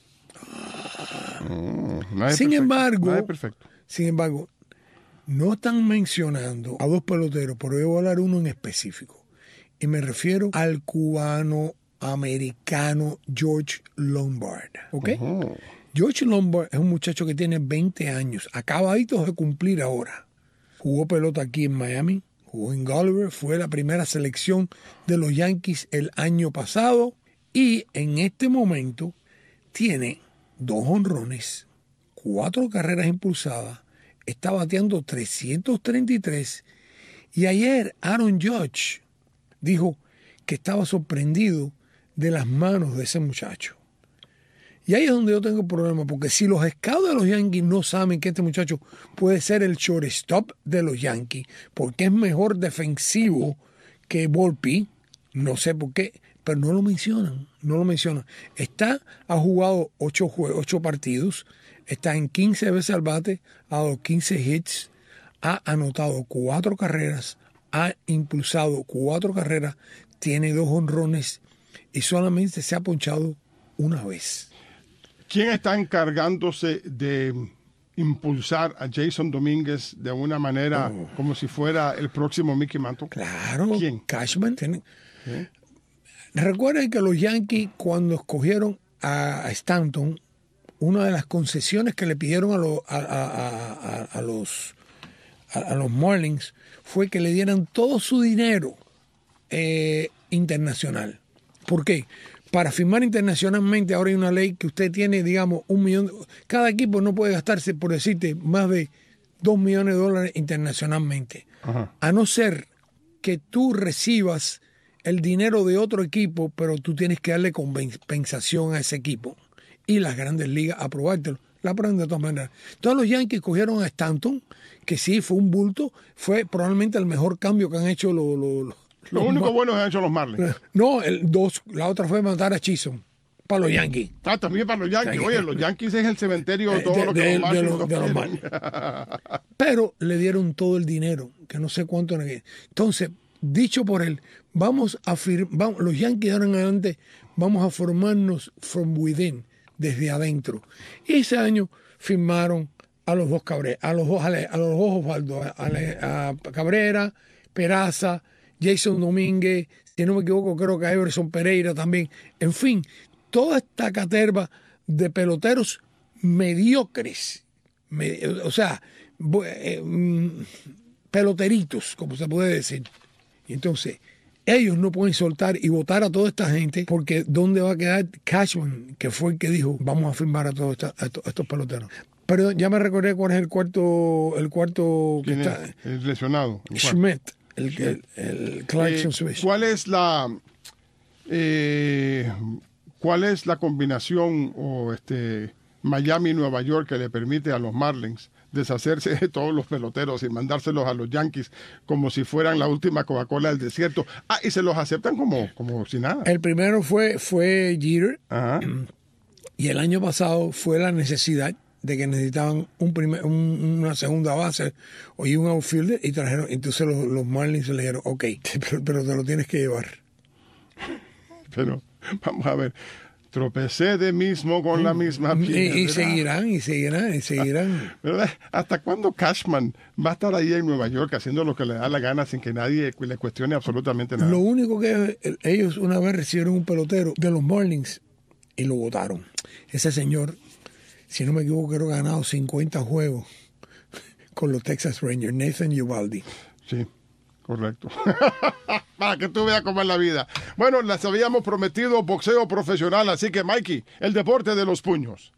Mm, nada es Sin perfecto, embargo, nada es perfecto. Sin embargo, no están mencionando a dos peloteros, pero yo voy a hablar uno en específico. Y me refiero al cubano americano George Lombard. ¿Ok? Oh. George Lombard es un muchacho que tiene veinte años, acabaditos de cumplir ahora. Jugó pelota aquí en Miami, jugó en Gulliver, fue la primera selección de los Yankees el año pasado y en este momento tiene dos jonrones, cuatro carreras impulsadas, está bateando trescientos treinta y tres y ayer Aaron Judge dijo que estaba sorprendido de las manos de ese muchacho. Y ahí es donde yo tengo el problema, porque si los scouts de los Yankees no saben que este muchacho puede ser el shortstop de los Yankees, porque es mejor defensivo que Volpi, no sé por qué, pero no lo mencionan, no lo mencionan. Está, ha jugado ocho, jue- ocho partidos, está en quince veces al bate, ha dado quince hits, ha anotado cuatro carreras, ha impulsado cuatro carreras, tiene dos jonrones y solamente se ha ponchado una vez. ¿Quién está encargándose de impulsar a Jason Domínguez de una manera oh. como si fuera el próximo Mickey Mantle? Claro. ¿Quién? Cashman. Tiene... ¿Eh? Recuerden que los Yankees, cuando escogieron a Stanton, una de las concesiones que le pidieron a, lo, a, a, a, a, los, a, a los Marlins fue que le dieran todo su dinero eh, internacional. ¿Por qué? Para firmar internacionalmente ahora hay una ley que usted tiene, digamos, un millón. De, cada equipo no puede gastarse, por decirte, más de dos millones de dólares internacionalmente. Ajá. A no ser que tú recibas el dinero de otro equipo, pero tú tienes que darle compensación a ese equipo. Y las grandes ligas aprobártelo. La aprueban de todas maneras. Todos los Yankees cogieron a Stanton, que sí fue un bulto, fue probablemente el mejor cambio que han hecho los... los, los Lo único Mar- bueno que han hecho los Marlins. No, el dos, la otra fue matar a Chisholm para los Yankees. Ah, también para los Yankees. Oye, los Yankees es el cementerio de todo de, lo que de, los Marlins. De, lo, de los Marlins. Pero le dieron todo el dinero, que no sé cuánto. Entonces, dicho por él, vamos a firmar, los Yankees de ahora en adelante, vamos a formarnos from within, desde adentro. Y ese año firmaron a los dos Cabrera, a los dos, a los dos Osvaldo, a, a Cabrera, Peraza, Jason Domínguez, si no me equivoco, creo que Everson Pereira también. En fin, toda esta caterva de peloteros mediocres, me, o sea, eh, peloteritos, como se puede decir. Y entonces, ellos no pueden soltar y votar a toda esta gente, porque ¿dónde va a quedar Cashman, que fue el que dijo, vamos a firmar a todos esta, a estos, a estos peloteros? Pero ya me recordé cuál es el cuarto, el cuarto que está. Es? El lesionado. Schmidt. El, el, el Clarkson eh, ¿Cuál es la eh, cuál es la combinación o este Miami Nueva York que le permite a los Marlins deshacerse de todos los peloteros y mandárselos a los Yankees como si fueran la última Coca-Cola del desierto? Ah, y se los aceptan como, como si nada. El primero fue, fue Jeter. Ajá. Y el año pasado fue la necesidad de que necesitaban un primer, un, una segunda base y un outfielder, y trajeron, entonces los, los Marlins le dijeron, ok, pero, pero te lo tienes que llevar. Pero, vamos a ver, tropecé de mismo con la misma piedra. Y, y seguirán, y seguirán, y seguirán. ¿Verdad? ¿Hasta cuándo Cashman va a estar ahí en Nueva York haciendo lo que le da la gana sin que nadie le cuestione absolutamente nada? Lo único que ellos una vez recibieron un pelotero de los Marlins y lo votaron. Ese señor, si no me equivoco, creo que ha ganado cincuenta juegos con los Texas Rangers, Nathan Eovaldi. Sí, correcto. Para que tú veas cómo es la vida. Bueno, les habíamos prometido boxeo profesional, así que, Mikey, el deporte de los puños.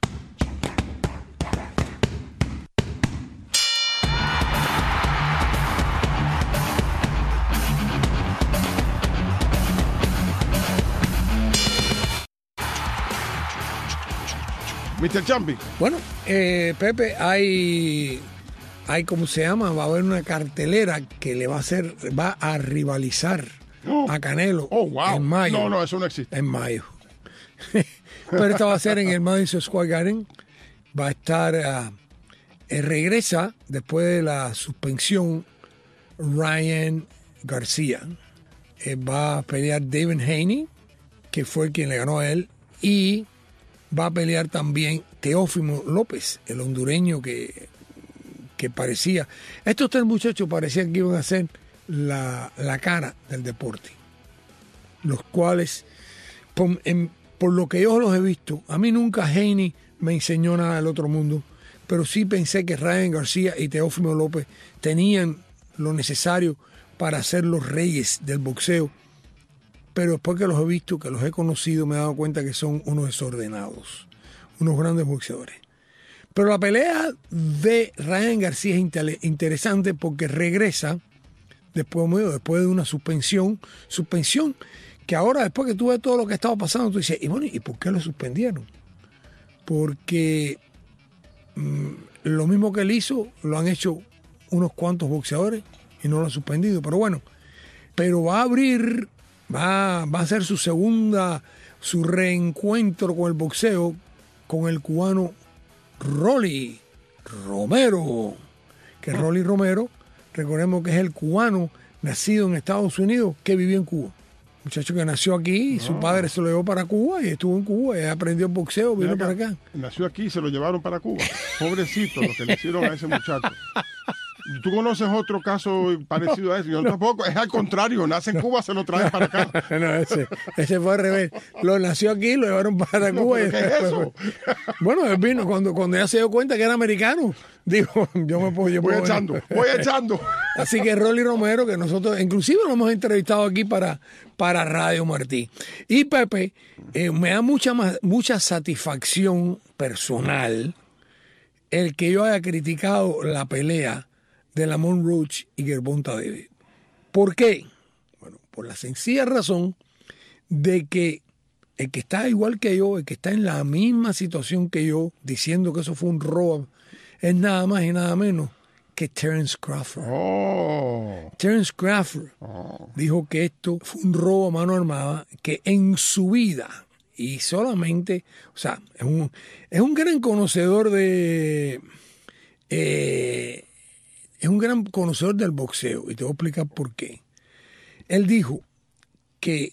mister Champi. Bueno, eh, Pepe, hay, hay, ¿cómo se llama? Va a haber una cartelera que le va a hacer, va a rivalizar oh. a Canelo oh, wow. en mayo. No, no, eso no existe. En mayo. Pero esta va a ser en el Madison Square Garden. Va a estar, uh, eh, regresa después de la suspensión Ryan García. Eh, va a pelear David Haney, que fue quien le ganó a él, y va a pelear también Teófimo López, el hondureño que, que parecía... Estos tres muchachos parecían que iban a ser la, la cara del deporte. Los cuales, por, en, por lo que yo los he visto, a mí nunca Haney me enseñó nada del otro mundo, pero sí pensé que Ryan García y Teófimo López tenían lo necesario para ser los reyes del boxeo. Pero después que los he visto, que los he conocido, me he dado cuenta que son unos desordenados, unos grandes boxeadores. Pero la pelea de Ryan García es interesante porque regresa después, después de una suspensión, suspensión que ahora, después que tú ves todo lo que estaba pasando, tú dices, y bueno, ¿y por qué lo suspendieron? Porque mmm, lo mismo que él hizo, lo han hecho unos cuantos boxeadores y no lo han suspendido. Pero bueno, pero va a abrir... Va, va a ser su segunda, su reencuentro con el boxeo con el cubano Rolly Romero. Que Rolly Romero, recordemos que es el cubano nacido en Estados Unidos que vivió en Cuba. Muchacho que nació aquí, y su padre se lo llevó para Cuba y estuvo en Cuba y aprendió boxeo, vino Mira para acá, acá. Nació aquí y se lo llevaron para Cuba. Pobrecito lo que le hicieron a ese muchacho. ¿Tú conoces otro caso parecido a ese? Yo no. tampoco. Es al contrario. Nace en Cuba, se lo traen para acá. No, ese, ese fue al revés. Lo nació aquí, lo llevaron para No, Cuba. ¿pero Y qué es después, eso? Bueno, él vino cuando, cuando ya se dio cuenta que era americano. Dijo, yo me puedo... Yo Voy puedo echando, voy echando. Así que Rolly Romero, que nosotros inclusive lo hemos entrevistado aquí para, para Radio Martí. Y Pepe, eh, me da mucha, más, mucha satisfacción personal el que yo haya criticado la pelea de Lamont Roach y Gervonta Davis. ¿Por qué? Bueno, por la sencilla razón de que el que está igual que yo, el que está en la misma situación que yo, diciendo que eso fue un robo, es nada más y nada menos que Terence Crawford. Oh. Terence Crawford Oh. dijo que esto fue un robo a mano armada, que en su vida, y solamente, o sea, es un, es un gran conocedor de... Eh, es un gran conocedor del boxeo, y te voy a explicar por qué. Él dijo que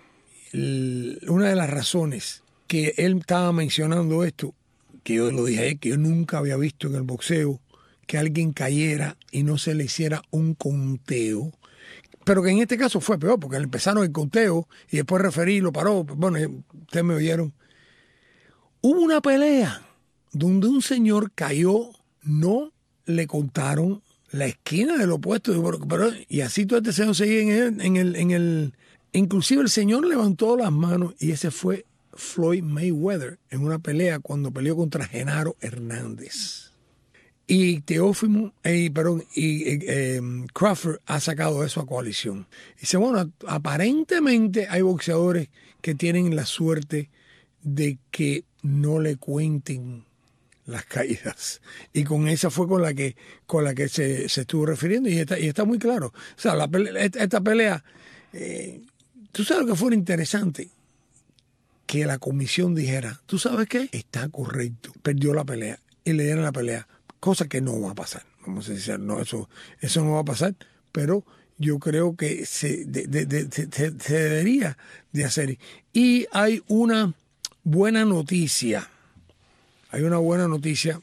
el, una de las razones que él estaba mencionando esto, que yo lo dije, que yo nunca había visto en el boxeo que alguien cayera y no se le hiciera un conteo, pero que en este caso fue peor, porque empezaron el conteo y después el referí lo paró. Bueno, ustedes me oyeron. Hubo una pelea donde un señor cayó, no le contaron la esquina del opuesto, pero, y así todo este señor seguía en el, en el, en el, inclusive el señor levantó las manos y ese fue Floyd Mayweather en una pelea cuando peleó contra Genaro Hernández. Y Teófimo, eh, perdón, y eh, eh, Crawford ha sacado eso a coalición. Dice, bueno, aparentemente hay boxeadores que tienen la suerte de que no le cuenten las caídas. Y con esa fue con la que con la que se, se estuvo refiriendo y está, y está muy claro. O sea, la pelea, esta pelea, eh, tú sabes lo que fue interesante, que la comisión dijera, ¿tú sabes qué? Está correcto, perdió la pelea y le dieron la pelea, cosa que no va a pasar. Vamos a decir, no, eso, eso no va a pasar, pero yo creo que se, de, de, de, se, se debería de hacer. Y hay una buena noticia. Hay una buena noticia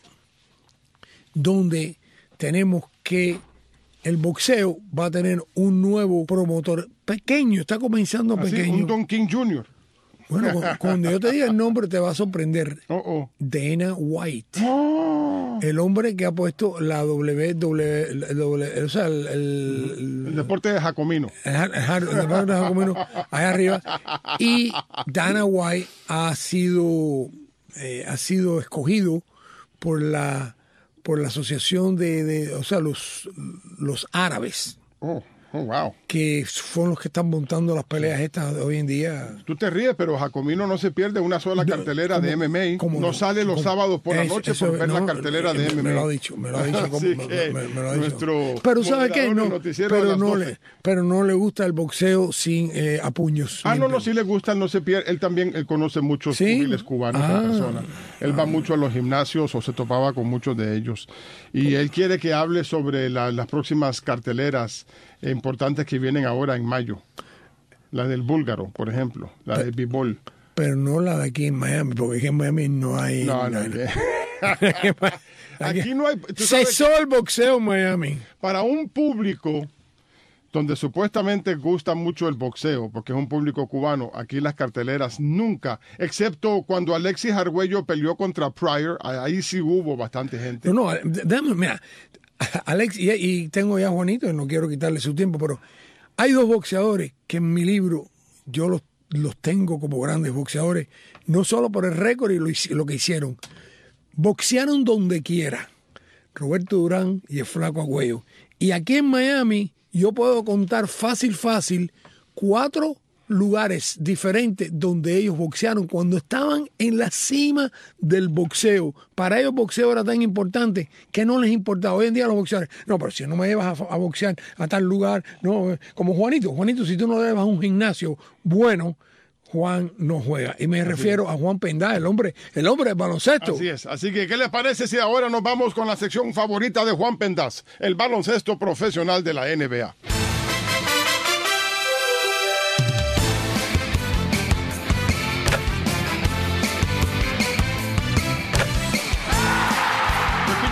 donde tenemos que el boxeo va a tener un nuevo promotor pequeño, está comenzando Así, pequeño. un Don King junior Bueno, cuando yo te diga el nombre te va a sorprender. Oh, oh. Dana White. Oh. El hombre que ha puesto la W W E, o sea, el, el, El deporte de Jacomino. el, el, el deporte de Jacomino, allá arriba. Y Dana White ha sido... Eh, ha sido escogido por la por la asociación de, de o sea los los árabes Oh, oh, wow. que son los que están montando las peleas estas de hoy en día. Tú te ríes, pero Jacomino no se pierde una sola cartelera ¿Cómo? de M M A. ¿Cómo no, no? sale los ¿Cómo? sábados por la Eso- noche eso- por ver no, la cartelera me- de M M A. Me lo ha dicho, me lo ha dicho. Así ¿cómo? Me- que me- me lo ha dicho. nuestro Pero ¿sabe qué? moderador No, del noticiero de pero las no doce. le pero no le gusta el boxeo sin eh, a puños. Ah, no, no, limpios. sí le gusta, no se pierde. Él también, él conoce muchos ¿Sí? cubiles cubanos Ah. en persona. Él va mucho a los gimnasios o se topaba con muchos de ellos. Y él quiere que hable sobre la- las próximas carteleras importantes que vienen ahora en mayo. La del búlgaro, por ejemplo, la del Bivol. Pero no la de aquí en Miami, porque aquí en Miami no hay. No, no, que- Aquí no hay... tú sabes Cesó el boxeo en Miami. para un público donde supuestamente gusta mucho el boxeo, porque es un público cubano, aquí las carteleras nunca, excepto cuando Alexis Argüello peleó contra Pryor, ahí sí hubo bastante gente. No, no, déjame, mira, Alex, y, y tengo ya a Juanito, y no quiero quitarle su tiempo, pero hay dos boxeadores que en mi libro yo los, los tengo como grandes boxeadores, no solo por el récord y lo, hici- lo que hicieron, boxearon donde quiera, Roberto Durán y el Flaco Agüello. Y aquí en Miami yo puedo contar fácil, fácil, cuatro lugares diferentes donde ellos boxearon cuando estaban en la cima del boxeo. Para ellos boxeo era tan importante que no les importaba. Hoy en día los boxeadores, no, pero si no me llevas a, a boxear a tal lugar, no, como Juanito, Juanito, si tú no le llevas a un gimnasio bueno, Juan no juega. Y me Así refiero es. a Juan Pendá, el hombre, el hombre del baloncesto. Así es. Así que, ¿qué les parece si ahora nos vamos con la sección favorita de Juan Pendás, el baloncesto profesional de la N B A?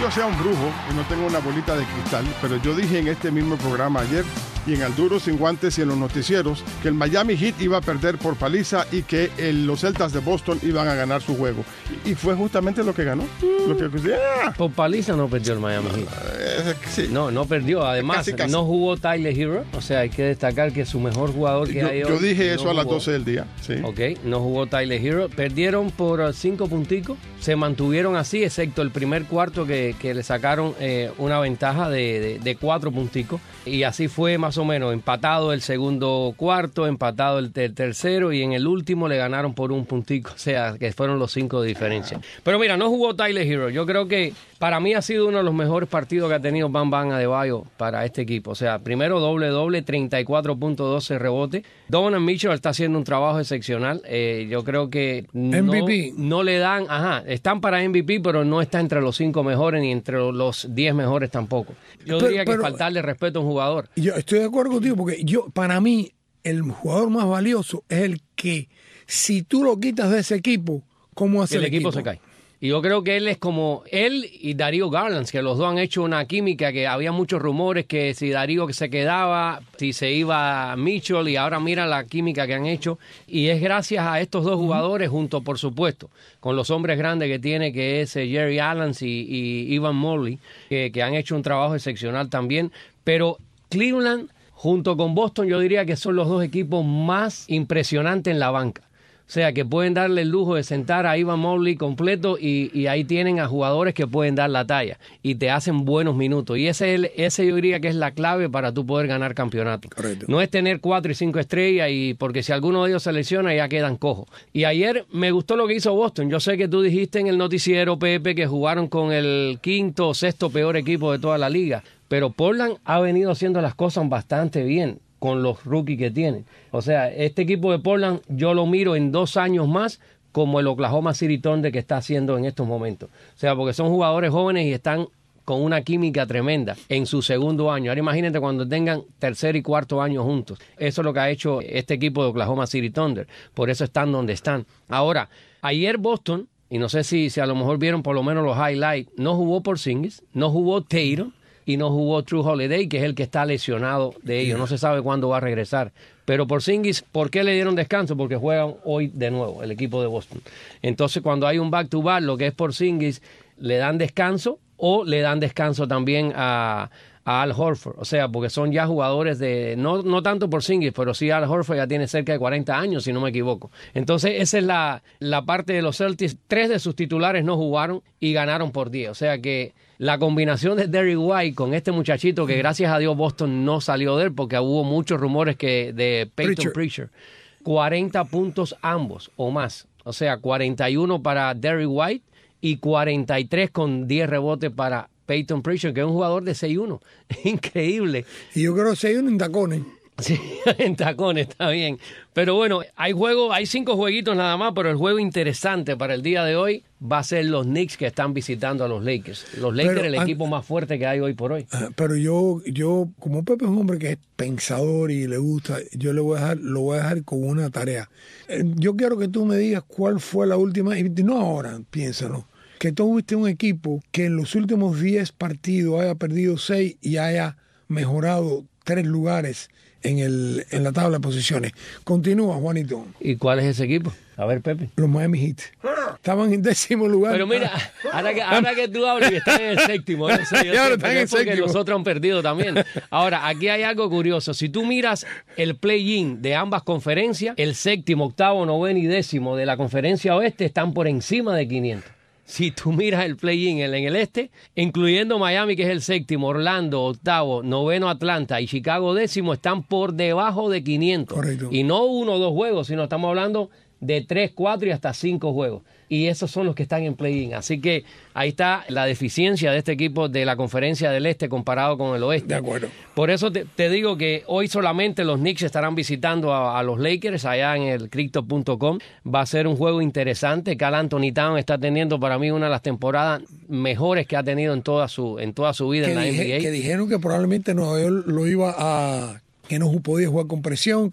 yo sea un brujo y no tengo una bolita de cristal, pero yo dije en este mismo programa ayer y en Al Duro Sin Guantes y en los noticieros que el Miami Heat iba a perder por paliza y que el, los Celtas de Boston iban a ganar su juego. Y, y fue justamente lo que ganó. Mm. Lo que, ¡ah! Por paliza no perdió el Miami Heat. Eh, sí. No, no perdió. Además, casi, casi. No jugó Tyler Hero. O sea, hay que destacar que su mejor jugador que yo, hay hoy. Yo dije no eso jugó. a las doce del día. Sí. Ok, no jugó Tyler Hero. Perdieron por cinco punticos. Se mantuvieron así, excepto el primer cuarto que, que le sacaron eh, una ventaja de, de, de cuatro punticos. Y así fue más o menos empatado el segundo cuarto, empatado el, el tercero y en el último le ganaron por un puntico. O sea, que fueron los cinco de diferencia. Pero mira, no jugó Tyler Hero. Yo creo que para mí ha sido uno de los mejores partidos que ha tenido Bam Bam Adebayo para este equipo. O sea, primero doble-doble, treinta y cuatro punto doce rebote. Donovan Mitchell está haciendo un trabajo excepcional. Eh, yo creo que no, M V P. No le dan, ajá, están para M V P, pero no está entre los cinco mejores ni entre los diez mejores tampoco. Yo pero, diría que pero, faltarle respeto a un jugador. Yo estoy de acuerdo contigo porque yo, para mí, el jugador más valioso es el que, si tú lo quitas de ese equipo, ¿cómo hace el el equipo? equipo se cae. Y yo creo que él es como él y Darío Garland, que los dos han hecho una química, que había muchos rumores que si Darío se quedaba, si se iba Mitchell, y ahora mira la química que han hecho. Y es gracias a estos dos jugadores, junto, por supuesto, con los hombres grandes que tiene, que es Jerry Allen y, y Evan Mobley, que, que han hecho un trabajo excepcional también. Pero Cleveland, junto con Boston, yo diría que son los dos equipos más impresionantes en la banca. O sea, que pueden darle el lujo de sentar a Evan Mobley completo y, y ahí tienen a jugadores que pueden dar la talla y te hacen buenos minutos. Y ese, es el, ese yo diría que es la clave para tú poder ganar campeonato. Correcto. No es tener cuatro y cinco estrellas, y porque si alguno de ellos se lesiona ya quedan cojos. Y ayer me gustó lo que hizo Boston. Yo sé que tú dijiste en el noticiero, Pepe, que jugaron con el quinto o sexto peor equipo de toda la liga. Pero Portland ha venido haciendo las cosas bastante bien con los rookies que tienen. O sea, este equipo de Portland yo lo miro en dos años más como el Oklahoma City Thunder que está haciendo en estos momentos. O sea, porque son jugadores jóvenes y están con una química tremenda en su segundo año. Ahora imagínate cuando tengan tercer y cuarto año juntos. Eso es lo que ha hecho este equipo de Oklahoma City Thunder. Por eso están donde están. Ahora, ayer Boston, y no sé si, si a lo mejor vieron por lo menos los highlights, no jugó Porzingis, no jugó Tatum, y no jugó True Holiday, que es el que está lesionado de ellos. No se sabe cuándo va a regresar. Pero Porzingis, ¿por qué le dieron descanso? Porque juegan hoy de nuevo el equipo de Boston. Entonces, cuando hay un back-to-back, lo que es Porzingis, le dan descanso o le dan descanso también a, a Al Horford. O sea, porque son ya jugadores de, no, no tanto Porzingis, pero sí Al Horford ya tiene cerca de cuarenta años, si no me equivoco. Entonces, esa es la, la parte de los Celtics. Tres de sus titulares no jugaron y ganaron por diez. O sea que la combinación de Derrick White con este muchachito, que gracias a Dios Boston no salió de él, porque hubo muchos rumores que de Peyton Pritchard, cuarenta puntos ambos o más. O sea, cuarenta y uno para Derrick White y cuarenta y tres con diez rebotes para Peyton Pritchard, que es un jugador de seis uno. Increíble. Y yo creo seis uno en tacones. Sí, en tacones, está bien. Pero bueno, hay juego, hay cinco jueguitos nada más, pero el juego interesante para el día de hoy va a ser los Knicks, que están visitando a los Lakers. Los Lakers, pero, el equipo más fuerte que hay hoy por hoy. Pero yo, yo, como Pepe es un hombre que es pensador y le gusta, yo le voy a dejar, lo voy a dejar con una tarea. Yo quiero que tú me digas cuál fue la última, y no ahora, piénsalo, que tú viste un equipo que en los últimos diez partidos haya perdido seis y haya mejorado tres lugares en el en la tabla de posiciones. Continúa, Juanito. ¿Y cuál es ese equipo? A ver, Pepe. Los Miami Heat. Estaban en décimo lugar. Pero mira, ahora que, ahora que tú hablas, que están en el séptimo. Yo sé, yo y ahora sé, están en el porque séptimo. Los otros han perdido también. Ahora, aquí hay algo curioso. Si tú miras el play-in de ambas conferencias, el séptimo, octavo, noveno y décimo de la conferencia oeste están por encima de quinientos. Si tú miras el play-in en el este, incluyendo Miami, que es el séptimo, Orlando, octavo, noveno Atlanta y Chicago décimo, están por debajo de quinientos. Correcto. Y no uno o dos juegos, sino estamos hablando de tres, cuatro y hasta cinco juegos. Y esos son los que están en play-in. Así que ahí está la deficiencia de este equipo de la conferencia del este comparado con el oeste. De acuerdo. Por eso te, te digo que hoy solamente los Knicks estarán visitando a, a los Lakers allá en el crypto punto com. Va a ser un juego interesante. Karl Anthony Towns está teniendo para mí una de las temporadas mejores que ha tenido en toda su, en toda su vida que en la dije, N B A. Que dijeron que probablemente Nueva York lo iba a... que no podía jugar con presión, que le,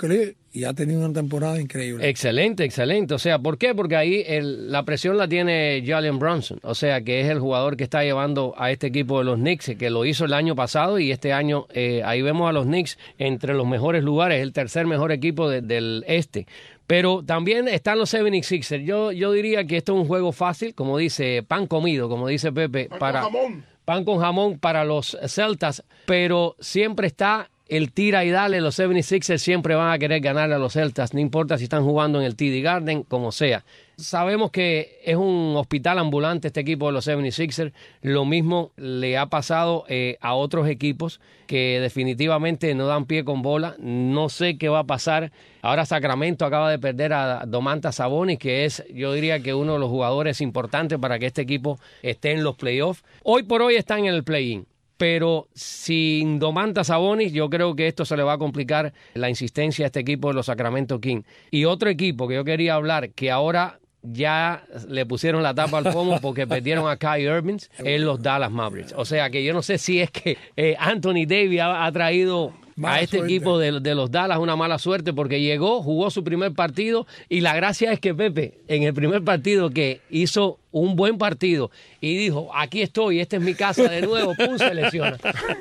y ha tenido una temporada increíble. Excelente, excelente. O sea, ¿por qué? Porque ahí el, la presión la tiene Jalen Brunson, o sea, que es el jugador que está llevando a este equipo de los Knicks, que lo hizo el año pasado y este año eh, ahí vemos a los Knicks entre los mejores lugares, el tercer mejor equipo de, del este. Pero también están los setenta y seis ers. Yo, yo diría que esto es un juego fácil, como dice, pan comido, como dice Pepe, Pan para con jamón. pan con jamón para los Celtas, pero siempre está el tira y dale. Los setenta y seis ers siempre van a querer ganarle a los Celtas, no importa si están jugando en el T D Garden, como sea. Sabemos que es un hospital ambulante este equipo de los setenta y seis ers. Lo mismo le ha pasado eh, a otros equipos que definitivamente no dan pie con bola. No sé qué va a pasar. Ahora Sacramento acaba de perder a Domantas Sabonis, que es, yo diría que uno de los jugadores importantes para que este equipo esté en los playoffs. Hoy por hoy están en el play-in. Pero sin Domantas Sabonis, yo creo que esto se le va a complicar la insistencia a este equipo de los Sacramento Kings. Y otro equipo que yo quería hablar, que ahora ya le pusieron la tapa al pomo porque perdieron a Kyrie Irving, es los Dallas Mavericks. O sea que yo no sé si es que eh, Anthony Davis ha, ha traído mala a este suerte. equipo de, de los Dallas una mala suerte, porque llegó, jugó su primer partido y la gracia es que Pepe, en el primer partido que hizo un buen partido y dijo, aquí estoy, esta es mi casa de nuevo, pum, se lesiona.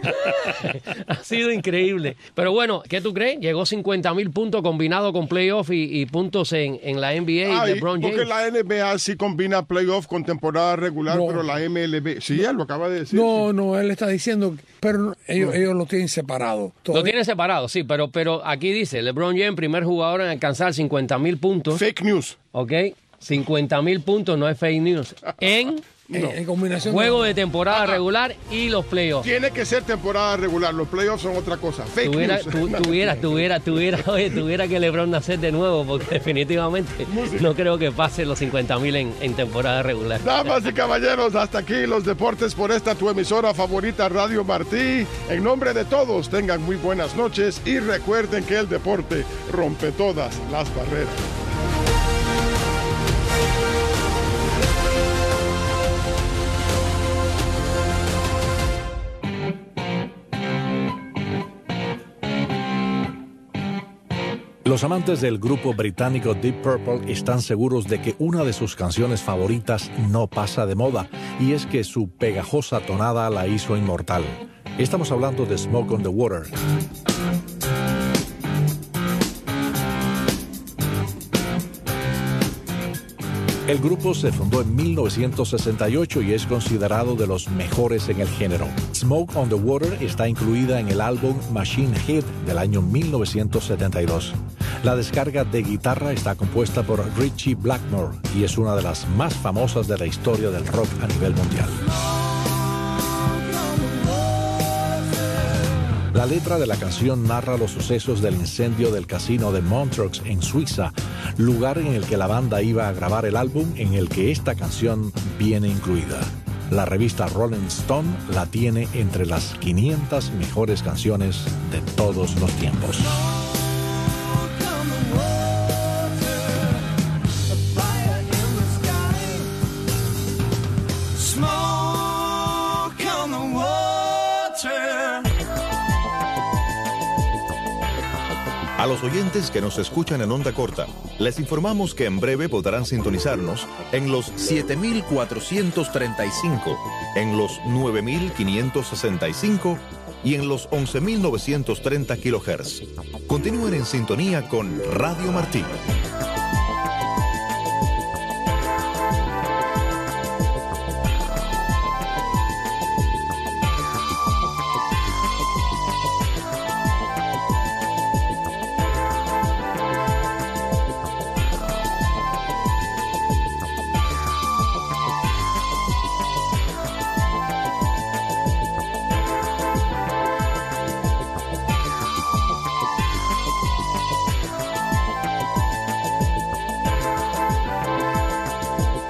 Ha sido increíble. Pero bueno, ¿qué tú crees? Llegó cincuenta mil puntos combinado con playoff y, y puntos en, en la N B A. Ay, LeBron James. Porque la N B A sí combina playoff con temporada regular, No. pero la M L B, sí, él lo acaba de decir. No, no, él está diciendo, pero ellos, No. ellos lo tienen separado. Lo Todavía- tiene separado, sí, pero, pero aquí dice, LeBron James, primer jugador en alcanzar cincuenta mil puntos. Fake news. ¿Ok? cincuenta mil puntos, no es fake news. En en, en combinación juego de temporada regular y los playoffs. Tiene que ser temporada regular, los playoffs son otra cosa. Fake Tuviera, news. tu, tuviera, tuviera, tuviera, oye, tuviera que LeBron nacer de nuevo, porque definitivamente no creo que pase los cincuenta mil en, en temporada regular. Damas y caballeros, hasta aquí los deportes por esta tu emisora favorita, Radio Martí. En nombre de todos, tengan muy buenas noches y recuerden que el deporte rompe todas las barreras. Los amantes del grupo británico Deep Purple están seguros de que una de sus canciones favoritas no pasa de moda, y es que su pegajosa tonada la hizo inmortal. Estamos hablando de Smoke on the Water. El grupo se fundó en mil novecientos sesenta y ocho y es considerado de los mejores en el género. Smoke on the Water está incluida en el álbum Machine Head del año mil novecientos setenta y dos. La descarga de guitarra está compuesta por Ritchie Blackmore y es una de las más famosas de la historia del rock a nivel mundial. La letra de la canción narra los sucesos del incendio del casino de Montreux en Suiza, lugar en el que la banda iba a grabar el álbum en el que esta canción viene incluida. La revista Rolling Stone la tiene entre las quinientas mejores canciones de todos los tiempos. A los oyentes que nos escuchan en onda corta, les informamos que en breve podrán sintonizarnos en los siete mil cuatrocientos treinta y cinco, en los nueve mil quinientos sesenta y cinco y en los once mil novecientos treinta kilohertz. Continúen en sintonía con Radio Martí.